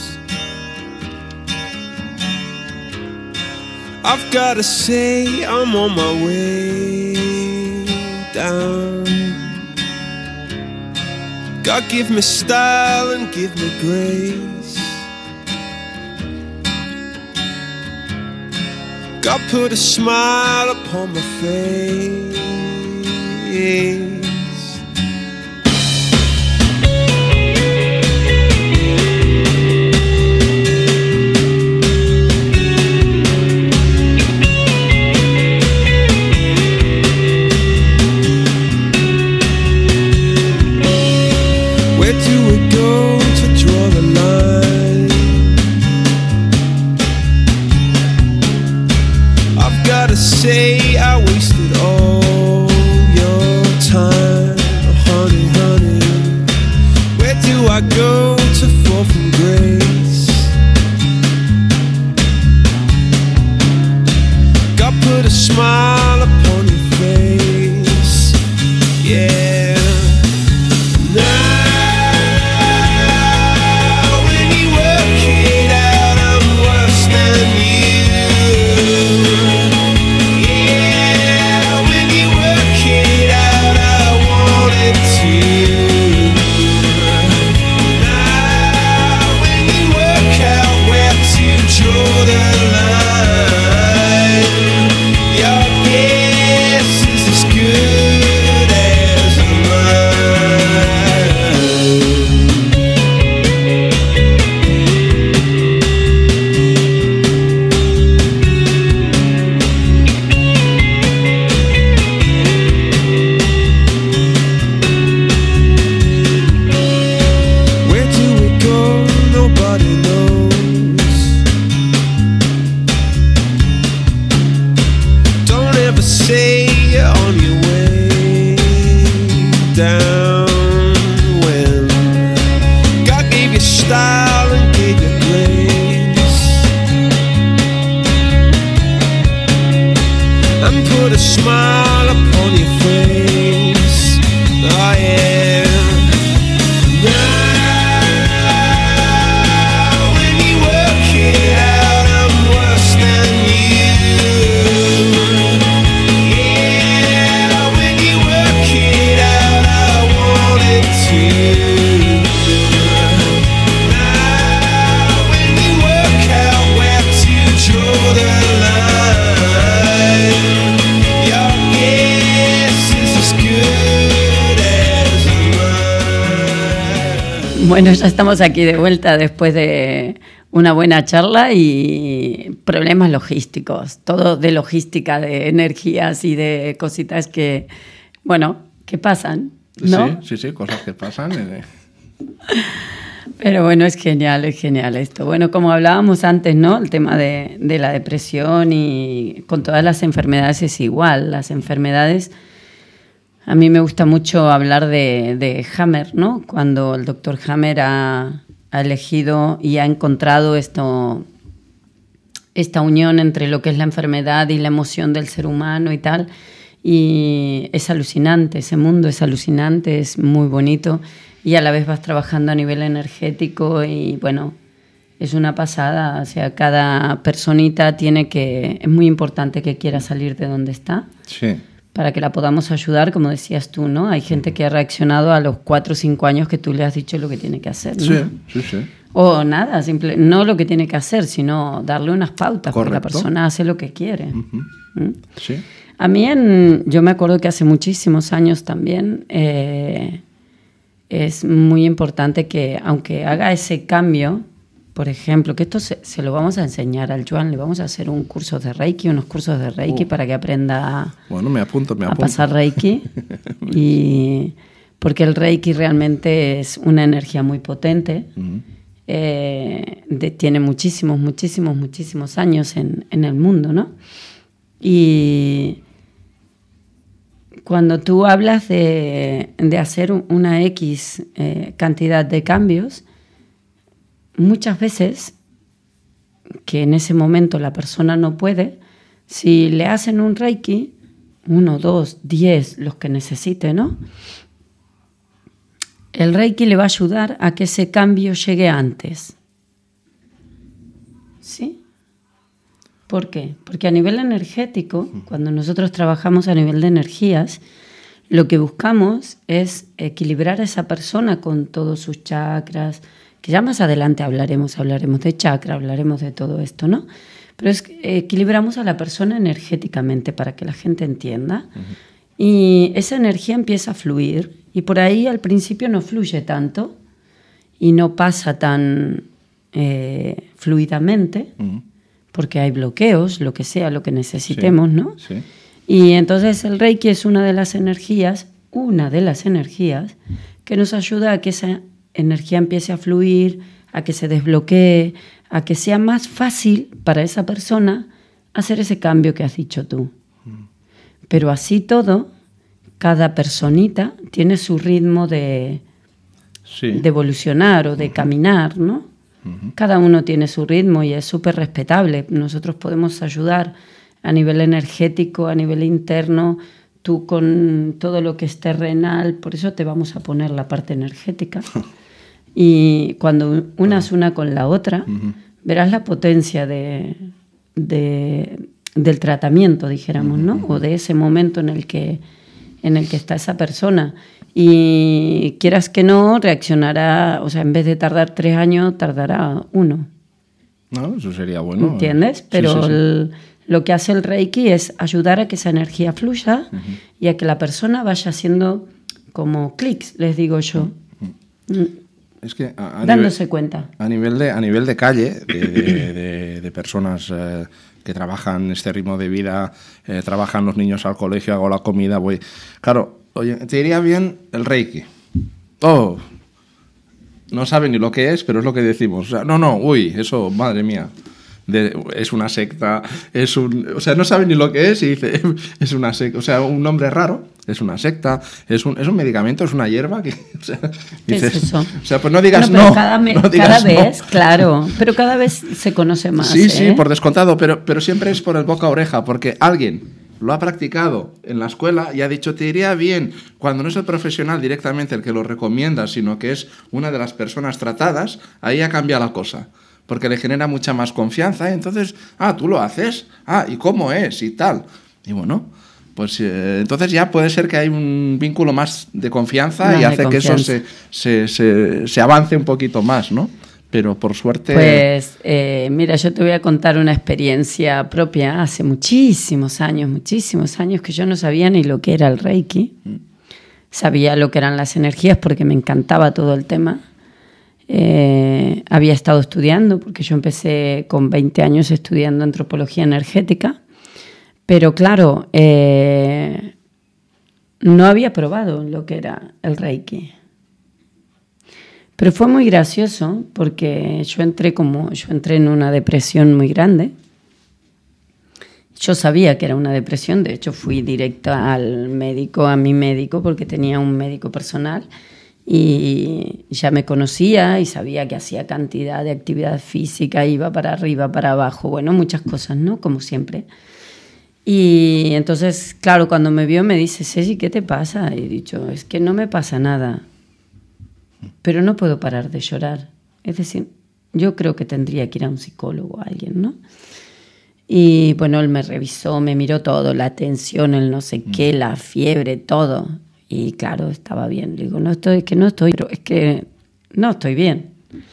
I've gotta say I'm on my way down. God give me style and give me grace. God put a smile upon my face. Where do we go? gotta say I wasted all your time, honey, honey. Where do I go to fall from grace? God put a smile upon your face, yeah. Now when you work it out, I'm worse than you. Yeah, when you work it out, I wanted to. Now when you work out where to draw the line, your guess is as good as mine. Where do we go? Nobody knows. Don't ever say you're on your way down when God gave you style and gave you grace and put a smile upon your face. Oh yeah. Now when you work it out, I'm worse than you. Yeah, when you work it out, I wanted to. Now when you work out where to draw the line, your guess is as good as mine. Bueno, ya estamos aquí de vuelta después de una buena charla y problemas logísticos, todo de logística, de energías y de cositas que, bueno, que pasan, ¿no? Sí, cosas que pasan. Pero bueno, es genial esto. Bueno, como hablábamos antes, ¿no? El tema de la depresión y con todas las enfermedades es igual. Las enfermedades, a mí me gusta mucho hablar de Hammer, ¿no? Cuando el doctor Hammer ha elegido y ha encontrado esta unión entre lo que es la enfermedad y la emoción del ser humano y tal. Y es alucinante, ese mundo es alucinante, es muy bonito. Y a la vez vas trabajando a nivel energético y bueno, es una pasada. O sea, cada personita es muy importante que quiera salir de donde está. Sí. Para que la podamos ayudar, como decías tú, ¿no? Hay gente que ha reaccionado a los 4 o 5 años que tú le has dicho lo que tiene que hacer, ¿no? Sí. O nada, no lo que tiene que hacer, sino darle unas pautas, Correcto. porque la persona hace lo que quiere. Uh-huh. ¿Mm? Sí. A mí, yo me acuerdo que hace muchísimos años también es muy importante que, aunque haga ese cambio, por ejemplo, que esto se lo vamos a enseñar al Joan, le vamos a hacer unos cursos de Reiki para que aprenda Bueno, me apunto. a pasar Reiki. Y porque el Reiki realmente es una energía muy potente. Uh-huh. Tiene muchísimos años en el mundo, ¿no? Y cuando tú hablas de hacer una X cantidad de cambios, muchas veces que en ese momento la persona no puede, si le hacen un Reiki, 1, 2, 10, los que necesite, ¿no? El Reiki le va a ayudar a que ese cambio llegue antes. ¿Sí? ¿Por qué? Porque a nivel energético, cuando nosotros trabajamos a nivel de energías, lo que buscamos es equilibrar a esa persona con todos sus chakras, que ya más adelante hablaremos de chakra, hablaremos de todo esto, ¿no? Pero equilibramos a la persona energéticamente para que la gente entienda. Uh-huh. Y esa energía empieza a fluir. Y por ahí al principio no fluye tanto y no pasa tan fluidamente, uh-huh. porque hay bloqueos, lo que sea, lo que necesitemos, sí, ¿no? Sí. Y entonces el Reiki es una de las energías que nos ayuda a que esa energía empiece a fluir, a que se desbloquee, a que sea más fácil para esa persona hacer ese cambio que has dicho tú. Pero así todo, cada personita tiene su ritmo de evolucionar o de caminar, ¿no? Cada uno tiene su ritmo y es súper respetable. Nosotros podemos ayudar a nivel energético, a nivel interno, tú con todo lo que es terrenal, por eso te vamos a poner la parte energética. Y cuando unas una con la otra, verás la potencia del tratamiento, dijéramos, ¿no? O de ese momento en el que está esa persona. Y quieras que no, reaccionará, o sea, en vez de tardar 3 años, tardará 1. No, eso sería bueno. ¿Entiendes? Pero lo que hace el Reiki es ayudar a que esa energía fluya y a que la persona vaya haciendo como clics, les digo yo. Es que dándose cuenta. A nivel de calle, de personas que trabajan este ritmo de vida, trabajan los niños al colegio, hago la comida, voy... Claro, oye, te iría bien el Reiki. Oh, no saben ni lo que es, pero es lo que decimos. O sea, eso, madre mía. Es una secta, o sea, no saben ni lo que es y dice, es una secta, o sea, un nombre raro, es una secta, es un medicamento, es una hierba, que, o sea, dices, ¿qué es eso? O sea, pues no digas no. Cada vez, claro, pero cada vez se conoce más. Sí, por descontado, pero siempre es por el boca a oreja, porque alguien lo ha practicado en la escuela y ha dicho, te iría bien, cuando no es el profesional directamente el que lo recomienda, sino que es una de las personas tratadas, ahí ya cambia la cosa. Porque le genera mucha más confianza, y entonces, tú lo haces, ¿y cómo es? Y tal. Y bueno, pues entonces ya puede ser que hay un vínculo más de confianza y hace que eso se avance un poquito más, ¿no? Pero por suerte... Pues mira, yo te voy a contar una experiencia propia hace muchísimos años que yo no sabía ni lo que era el Reiki. Sabía lo que eran las energías porque me encantaba todo el tema. Había estado estudiando, porque yo empecé con 20 años estudiando antropología energética, pero claro, no había probado lo que era el Reiki. Pero fue muy gracioso porque yo entré en una depresión muy grande. Yo sabía que era una depresión, de hecho fui directa a mi médico, porque tenía un médico personal. Y ya me conocía y sabía que hacía cantidad de actividad física, iba para arriba, para abajo, bueno, muchas cosas, ¿no? Como siempre. Y entonces, claro, cuando me vio me dice, Ceci, ¿qué te pasa? Y he dicho, es que no me pasa nada, pero no puedo parar de llorar. Es decir, yo creo que tendría que ir a un psicólogo o a alguien, ¿no? Y bueno, él me revisó, me miró todo, la tensión, el no sé qué, la fiebre, todo. Y claro, estaba bien. Le digo, pero es que no estoy bien.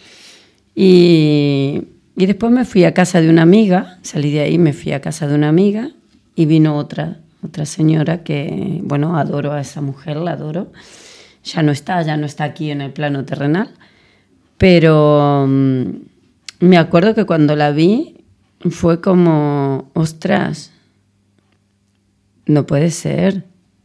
Y después me fui a casa de una amiga, salí de ahí, me fui a casa de una amiga y vino otra señora que, bueno, adoro a esa mujer, la adoro. Ya no está aquí en el plano terrenal. Pero me acuerdo que cuando la vi fue como, ostras, no puede ser.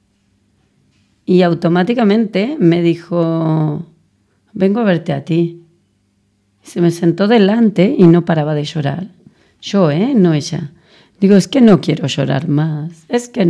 Y automáticamente me dijo, vengo a verte a ti. Se me sentó delante y no paraba de llorar. Yo, no ella. Digo, es que no quiero llorar más.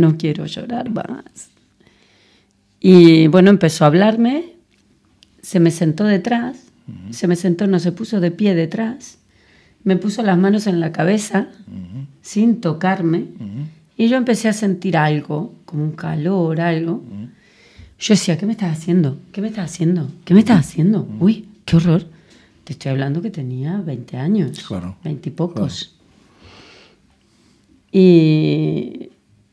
Y bueno, empezó a hablarme. Se me sentó detrás. Se puso de pie detrás. Me puso las manos en la cabeza sin tocarme. Y yo empecé a sentir algo, como un calor, algo. Yo decía, ¿qué me estás haciendo? Uy, qué horror. Te estoy hablando que tenía 20 años, claro, 20 y pocos. Claro. Y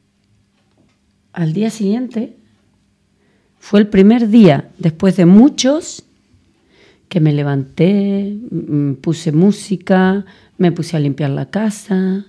al día siguiente fue el primer día, después de muchos, que me levanté, puse música, me puse a limpiar la casa.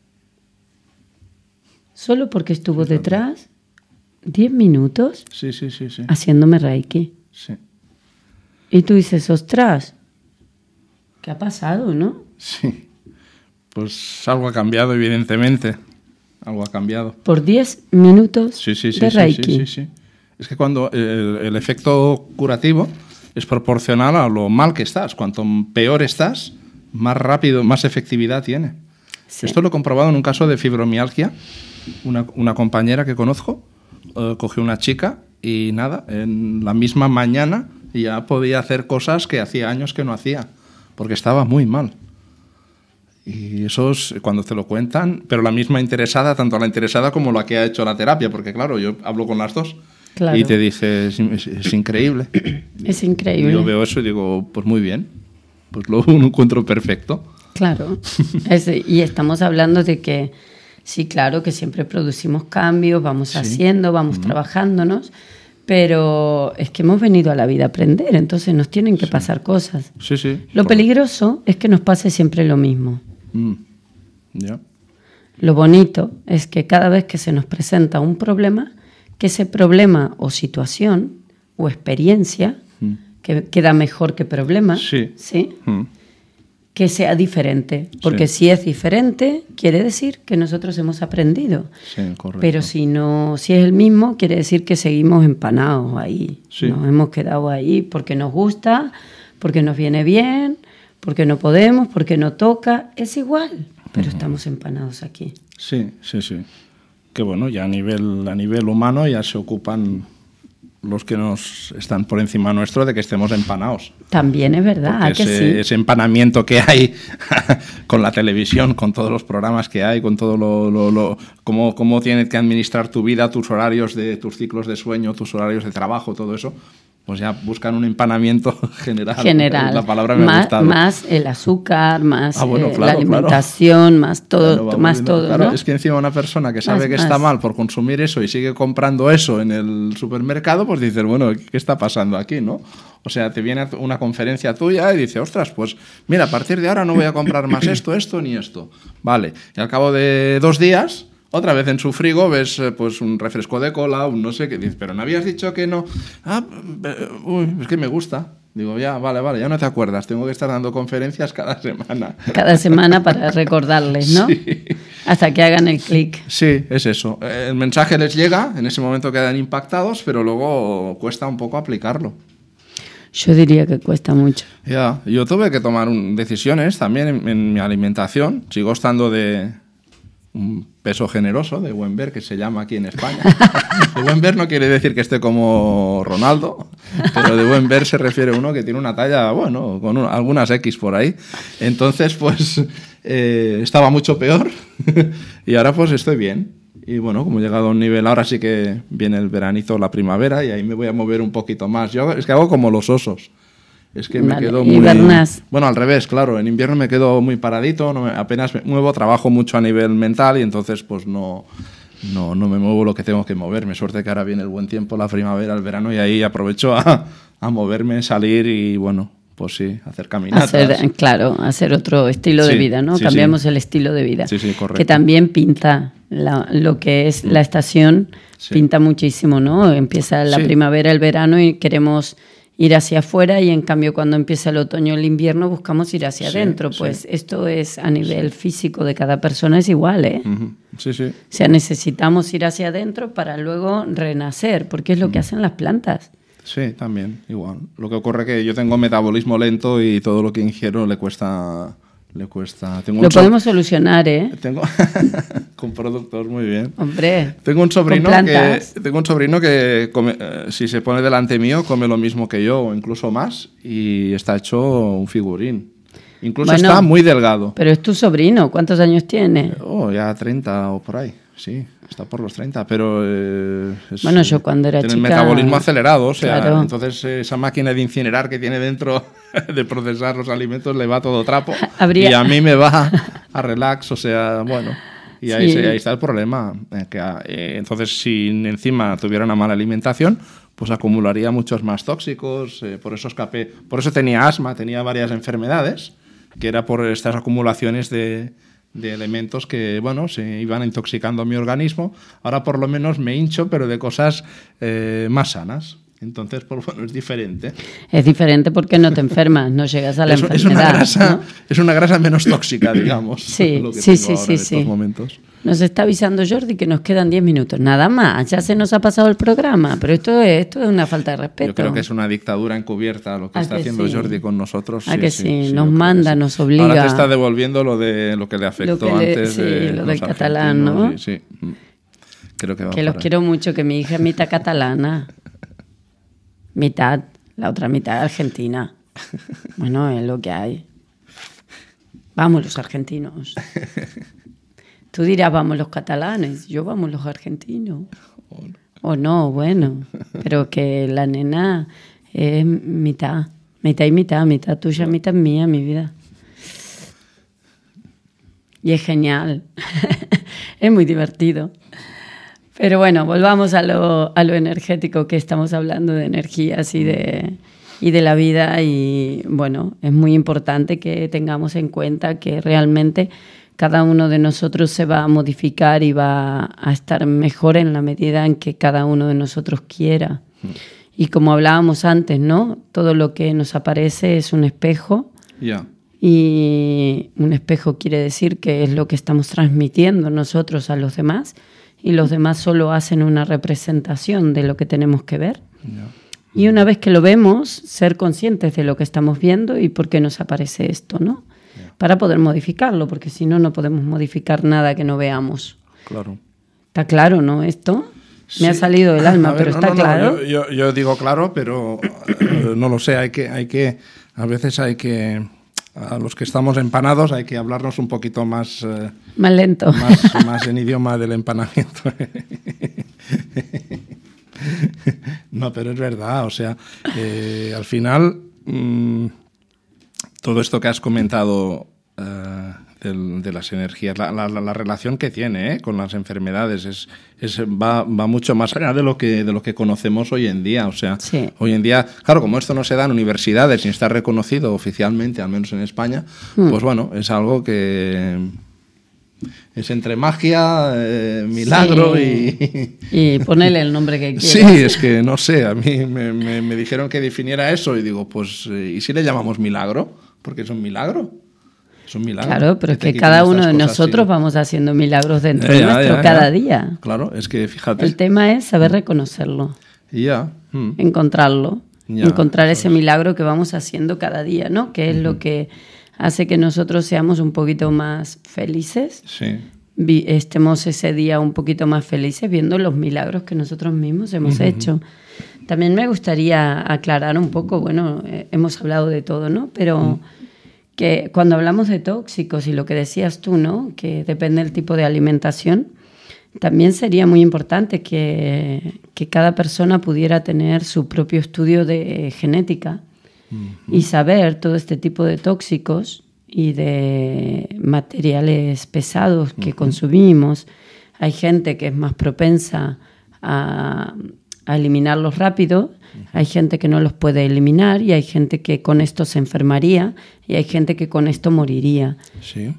Solo porque estuvo detrás 10 minutos haciéndome Reiki. Sí. Y tú dices, ostras, ¿qué ha pasado, no? Sí, pues algo ha cambiado, evidentemente. Algo ha cambiado. Por 10 minutos de Reiki. Sí. Es que cuando el efecto curativo es proporcional a lo mal que estás. Cuanto peor estás, más rápido, más efectividad tiene. Sí. Esto lo he comprobado en un caso de fibromialgia. Una compañera que conozco cogió una chica y nada, en la misma mañana ya podía hacer cosas que hacía años que no hacía, porque estaba muy mal. Y eso es cuando te lo cuentan, pero la misma interesada, tanto la interesada como la que ha hecho la terapia, porque claro, yo hablo con las dos. Claro. Y te dice, es increíble. Es increíble. Y yo veo eso y digo, pues muy bien, pues lo encuentro perfecto. Claro, y estamos hablando de que, sí, claro, que siempre producimos cambios, vamos haciendo, vamos trabajándonos, pero es que hemos venido a la vida a aprender, entonces nos tienen que pasar cosas. Sí, sí. Lo peligroso es que nos pase siempre lo mismo. Ya. Lo bonito es que cada vez que se nos presenta un problema, que ese problema o situación o experiencia, que queda mejor que problema, ¿sí? Que sea diferente. Porque si es diferente, quiere decir que nosotros hemos aprendido. Sí, correcto. Pero si es el mismo, quiere decir que seguimos empanados ahí. Sí. Nos hemos quedado ahí porque nos gusta, porque nos viene bien, porque no podemos, porque no toca. Es igual, pero estamos empanados aquí. Sí, sí, sí. Que bueno, ya a nivel humano ya se ocupan los que nos están por encima nuestro de que estemos empanados. También es verdad, que sí. Ese empanamiento que hay con la televisión, con todos los programas que hay, con todo cómo tienes que administrar tu vida, tus horarios, tus ciclos de sueño, tus horarios de trabajo, todo eso, pues ya buscan un empanamiento general. La palabra me ha gustado. Más el azúcar, más la alimentación, más todo, más todo. Claro, ¿no? Es que encima una persona que sabe que está mal por consumir eso y sigue comprando eso en el supermercado, pues dices, bueno, ¿qué está pasando aquí, no? O sea, te viene una conferencia tuya y dice, ostras, pues mira, a partir de ahora no voy a comprar más esto ni esto. Vale, y al cabo de 2 días... Otra vez en su frigo ves pues un refresco de cola, un no sé qué. Dices, pero no habías dicho que no. Es que me gusta. Digo, ya, vale, ya no te acuerdas. Tengo que estar dando conferencias cada semana. Cada semana para recordarles, ¿no? Sí. Hasta que hagan el clic. Sí, es eso. El mensaje les llega, en ese momento quedan impactados, pero luego cuesta un poco aplicarlo. Yo diría que cuesta mucho. Ya, yo tuve que tomar decisiones también en mi alimentación. Sigo estando de un peso generoso, de buen ver, que se llama aquí en España. De buen ver no quiere decir que esté como Ronaldo, pero de buen ver se refiere a uno que tiene una talla, bueno, con algunas X por ahí. Entonces, pues, estaba mucho peor y ahora pues estoy bien. Y bueno, como he llegado a un nivel, ahora sí que viene el veranito, la primavera, y ahí me voy a mover un poquito más. Yo es que hago como los osos. Es que me quedo muy... ¿Hibernás? Bueno, al revés, claro. En invierno me quedo muy paradito, apenas me muevo, trabajo mucho a nivel mental y entonces pues no me muevo lo que tengo que moverme. Suerte que ahora viene el buen tiempo, la primavera, el verano, y ahí aprovecho a moverme, salir y bueno, pues sí, hacer caminatas. Hacer otro estilo de vida, ¿no? Cambiamos el estilo de vida. Sí, correcto. Que también pinta lo que es la estación, pinta muchísimo, ¿no? Empieza la primavera, el verano y queremos ir hacia afuera y en cambio cuando empieza el otoño, el invierno buscamos ir hacia adentro. Pues esto es a nivel físico de cada persona es igual, ¿eh? Sí, sí. O sea, necesitamos ir hacia adentro para luego renacer, porque es lo que hacen las plantas. Sí, también, igual. Lo que ocurre es que yo tengo metabolismo lento y todo lo que ingiero le cuesta... Lo podemos solucionar, ¿eh? Con productos, muy bien. Hombre, tengo un sobrino que come, si se pone delante mío, come lo mismo que yo, o incluso más, y está hecho un figurín. Incluso está muy delgado. Pero es tu sobrino, ¿cuántos años tiene? Ya 30 o por ahí, sí. Está por los 30, pero... yo cuando era chica... Tiene el metabolismo acelerado, o sea, claro. Entonces esa máquina de incinerar que tiene dentro de procesar los alimentos le va todo trapo. Y a mí me va a relax, o sea, bueno... Y ahí está el problema. Entonces, si encima tuviera una mala alimentación, pues acumularía muchos más tóxicos, por eso tenía asma, tenía varias enfermedades, que era por estas acumulaciones de elementos que, bueno, se iban intoxicando mi organismo. Ahora por lo menos me hincho, pero de cosas más sanas. Entonces, pues bueno, es diferente. Es diferente porque no te enfermas, no llegas a la enfermedad. Es una grasa menos tóxica, digamos. Sí, lo que tengo ahora en estos momentos. Nos está avisando Jordi que nos quedan 10 minutos. Nada más, ya se nos ha pasado el programa, pero esto es una falta de respeto. Yo creo que es una dictadura encubierta lo que está haciendo Jordi con nosotros. Nos manda, nos obliga. Ahora te está devolviendo lo que le afectó antes. Lo del catalán, ¿no? Sí. Creo que va que los quiero mucho, que mi hija es mitad catalana. Mitad, la otra mitad argentina. Bueno, es lo que hay. Vamos los argentinos. Tú dirás, vamos los catalanes, yo vamos los argentinos. O no, bueno. Pero que la nena es mitad y mitad tuya, mitad mía, mi vida. Y es genial. Es muy divertido. Pero bueno, volvamos a lo energético, que estamos hablando de energías y de la vida. Y bueno, es muy importante que tengamos en cuenta que realmente cada uno de nosotros se va a modificar y va a estar mejor en la medida en que cada uno de nosotros quiera. Y como hablábamos antes, ¿no? Todo lo que nos aparece es un espejo. Yeah. Y un espejo quiere decir que es lo que estamos transmitiendo nosotros a los demás, y los demás solo hacen una representación de lo que tenemos que ver. Yeah. Y una vez que lo vemos, ser conscientes de lo que estamos viendo y por qué nos aparece esto, ¿no? Para poder modificarlo, porque si no, no podemos modificar nada que no veamos. Claro. ¿Está claro, no, esto? Sí. Me ha salido del alma, pero está claro. Yo digo claro, pero no lo sé. A veces hay que, a los que estamos empanados, hay que hablarnos un poquito más... más lento. Más en idioma del empanamiento. No, pero es verdad. O sea, al final... todo esto que has comentado de las energías, la relación que tiene con las enfermedades va mucho más allá de lo que conocemos hoy en día. O sea, sí. Hoy en día, claro, como esto no se da en universidades ni está reconocido oficialmente, al menos en España, pues bueno, es algo que es entre magia, milagro y ponerle el nombre que quieras. Sí, es que no sé, a mí me dijeron que definiera eso y digo, pues, ¿y si le llamamos milagro? Porque es un milagro. Es un milagro. Claro, pero es que cada uno de nosotros vamos haciendo milagros dentro nuestro cada día. Claro, es que fíjate. El tema es saber reconocerlo. Encontrarlo. Encontrar ese milagro que vamos haciendo cada día, ¿no? Que es lo que hace que nosotros seamos un poquito más felices. Sí. Estemos ese día un poquito más felices viendo los milagros que nosotros mismos hemos hecho. También me gustaría aclarar un poco, bueno, hemos hablado de todo, ¿no? Pero que cuando hablamos de tóxicos y lo que decías tú, ¿no? Que depende del tipo de alimentación, también sería muy importante que cada persona pudiera tener su propio estudio de genética y saber todo este tipo de tóxicos y de materiales pesados que consumimos. Hay gente que es más propensa a eliminarlos rápido, hay gente que no los puede eliminar y hay gente que con esto se enfermaría y hay gente que con esto moriría. Sí.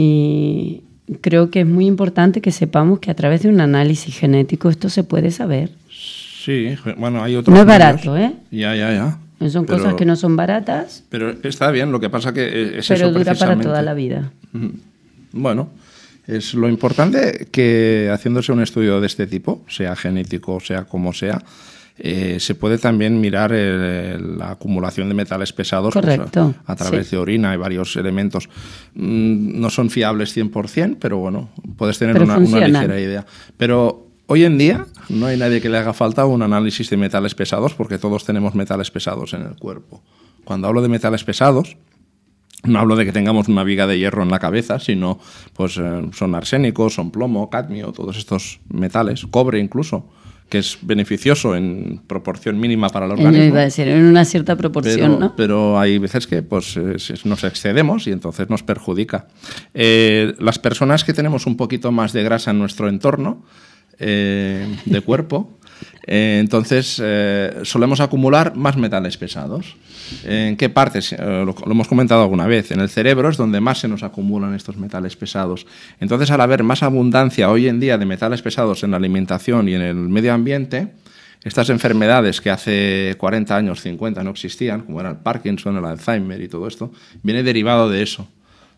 Y creo que es muy importante que sepamos que a través de un análisis genético esto se puede saber. Sí, bueno, hay otros No es medios. barato, ¿eh? Ya. Son cosas que no son baratas, pero está bien, lo que pasa que es pero eso dura para precisamente. toda la vida. Bueno, es lo importante que haciéndose un estudio de este tipo, sea genético, sea como sea, se puede también mirar la acumulación de metales pesados. Correcto, a través de orina y varios elementos. No son fiables 100%, pero bueno, puedes tener una ligera idea. Pero hoy en día no hay nadie que le haga falta un análisis de metales pesados porque todos tenemos metales pesados en el cuerpo. Cuando hablo de metales pesados, no hablo de que tengamos una viga de hierro en la cabeza, sino pues son arsénicos, son plomo, cadmio, todos estos metales, cobre incluso, que es beneficioso en proporción mínima para el organismo. Yo iba a decir, en una cierta proporción, ¿no? Pero hay veces que pues, nos excedemos y entonces nos perjudica. Las personas que tenemos un poquito más de grasa en nuestro entorno, de cuerpo, entonces solemos acumular más metales pesados. ¿En qué partes? Lo hemos comentado alguna vez. En el cerebro es donde más se nos acumulan estos metales pesados. Entonces, al haber más abundancia hoy en día de metales pesados en la alimentación y en el medio ambiente, estas enfermedades que hace 40 años, 50 no existían, como era el Parkinson, el Alzheimer y todo esto, viene derivado de eso.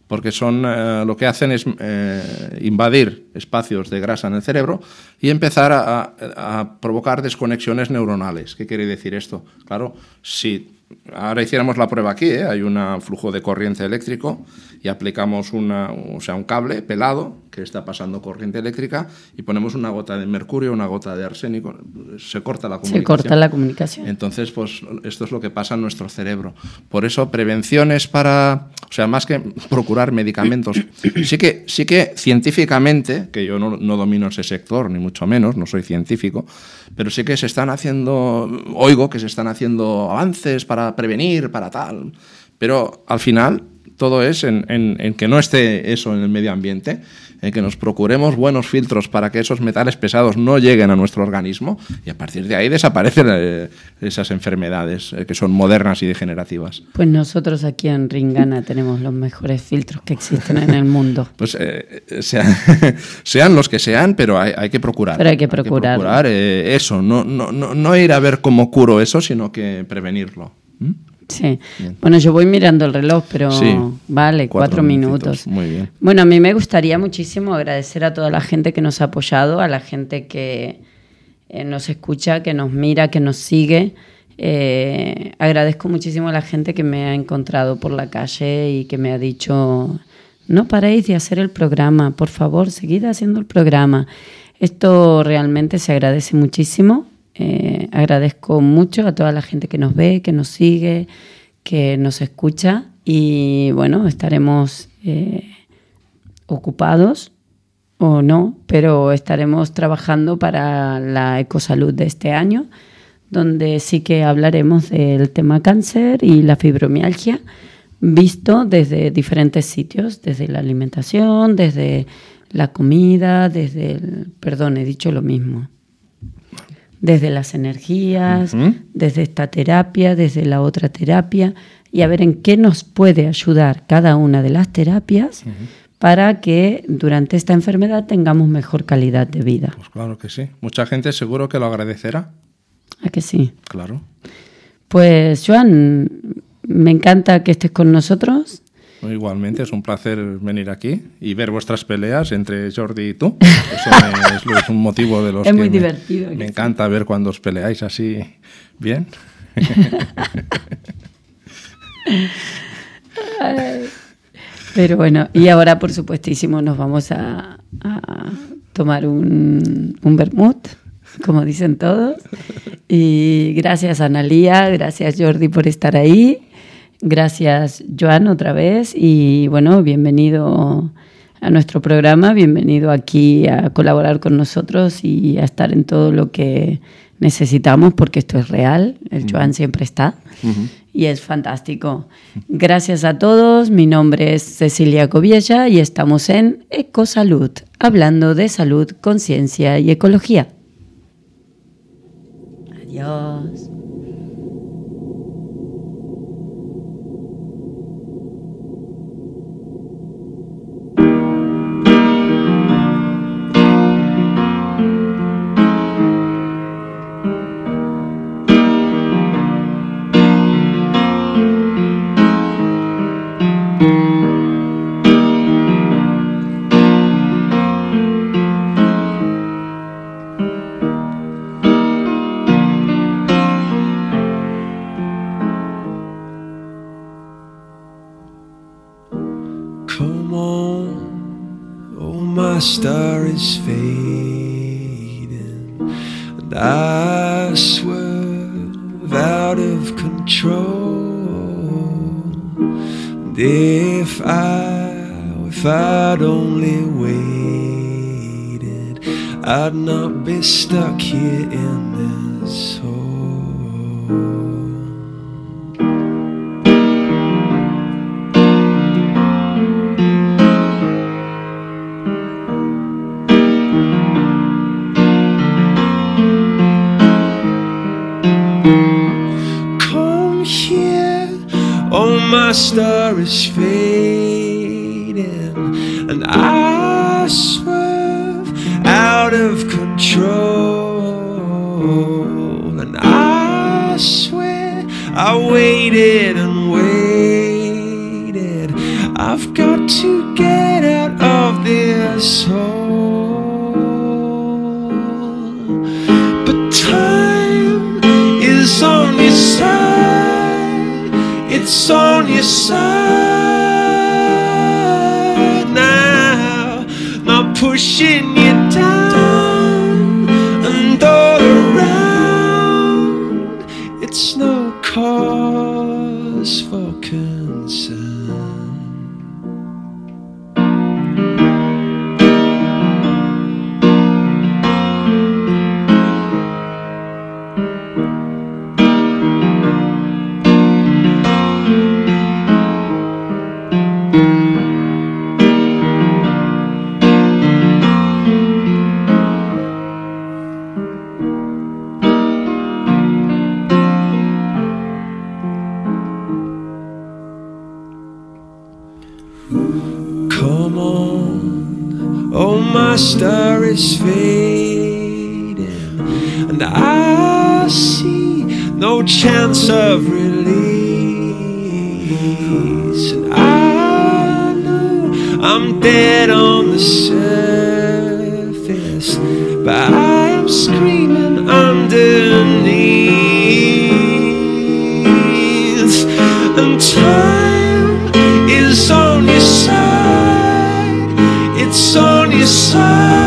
porque son lo que hacen es invadir espacios de grasa en el cerebro y empezar a provocar desconexiones neuronales. ¿Qué quiere decir esto? Claro, si ahora hiciéramos la prueba aquí, hay un flujo de corriente eléctrico y aplicamos un cable pelado que está pasando corriente eléctrica y ponemos una gota de mercurio, una gota de arsénico, se corta la comunicación. Se corta la comunicación. Entonces, pues esto es lo que pasa en nuestro cerebro. Por eso, prevenciones para, o sea, más que procurar medicamentos, sí que científicamente, que yo no domino ese sector, ni mucho menos, no soy científico, pero sí que oigo que se están haciendo avances para prevenir, para tal, pero al final todo es en que no esté eso en el medio ambiente, en que nos procuremos buenos filtros para que esos metales pesados no lleguen a nuestro organismo y a partir de ahí desaparecen esas enfermedades que son modernas y degenerativas. Pues nosotros aquí en Ringana tenemos los mejores filtros que existen en el mundo. Pues sean los que sean, pero hay que procurar. Pero hay que procurar eso, no ir a ver cómo curo eso, sino que prevenirlo. Sí. Bien. Bueno, yo voy mirando el reloj, pero sí, vale, 4 minutos. Muy bien. Bueno, a mí me gustaría muchísimo agradecer a toda la gente que nos ha apoyado, a la gente que nos escucha, que nos mira, que nos sigue. Agradezco muchísimo a la gente que me ha encontrado por la calle y que me ha dicho, no paréis de hacer el programa, por favor, seguid haciendo el programa. Esto realmente se agradece muchísimo. Agradezco mucho a toda la gente que nos ve, que nos sigue, que nos escucha y bueno, estaremos ocupados o no, pero estaremos trabajando para la ecosalud de este año, donde sí que hablaremos del tema cáncer y la fibromialgia visto desde diferentes sitios, desde la alimentación, desde la comida, he dicho lo mismo. Desde las energías, desde esta terapia, desde la otra terapia, y a ver en qué nos puede ayudar cada una de las terapias para que durante esta enfermedad tengamos mejor calidad de vida. Pues claro que sí. Mucha gente seguro que lo agradecerá. ¿A que sí? Claro. Pues, Joan, me encanta que estés con nosotros. Igualmente, es un placer venir aquí y ver vuestras peleas entre Jordi y tú. Eso es un motivo de los es muy divertido. Me encanta ver cuando os peleáis así bien. Pero bueno, y ahora por supuestísimo nos vamos a tomar un vermut, como dicen todos. Y gracias Analía, gracias Jordi por estar ahí. Gracias, Joan, otra vez. Y bueno, bienvenido a nuestro programa, bienvenido aquí a colaborar con nosotros y a estar en todo lo que necesitamos, porque esto es real. El Joan siempre está y es fantástico. Gracias a todos. Mi nombre es Cecilia Cobiella y estamos en Ecosalud, hablando de salud, conciencia y ecología. Adiós. Star is fading and I swerve out of control. And if I'd only waited, I'd not be stuck here in this hole. My star is fading and I swerve out of control. And I swear I waited and waited, I I've got to get out of this hole, but time is on your side. It's on your side now, not pushing you down and all around. It's no cause for concern. Come on, oh my star is fading, and I see no chance of release, and I know I'm dead on the surface, but I am screaming underneath, and time is on your side. It's on your side.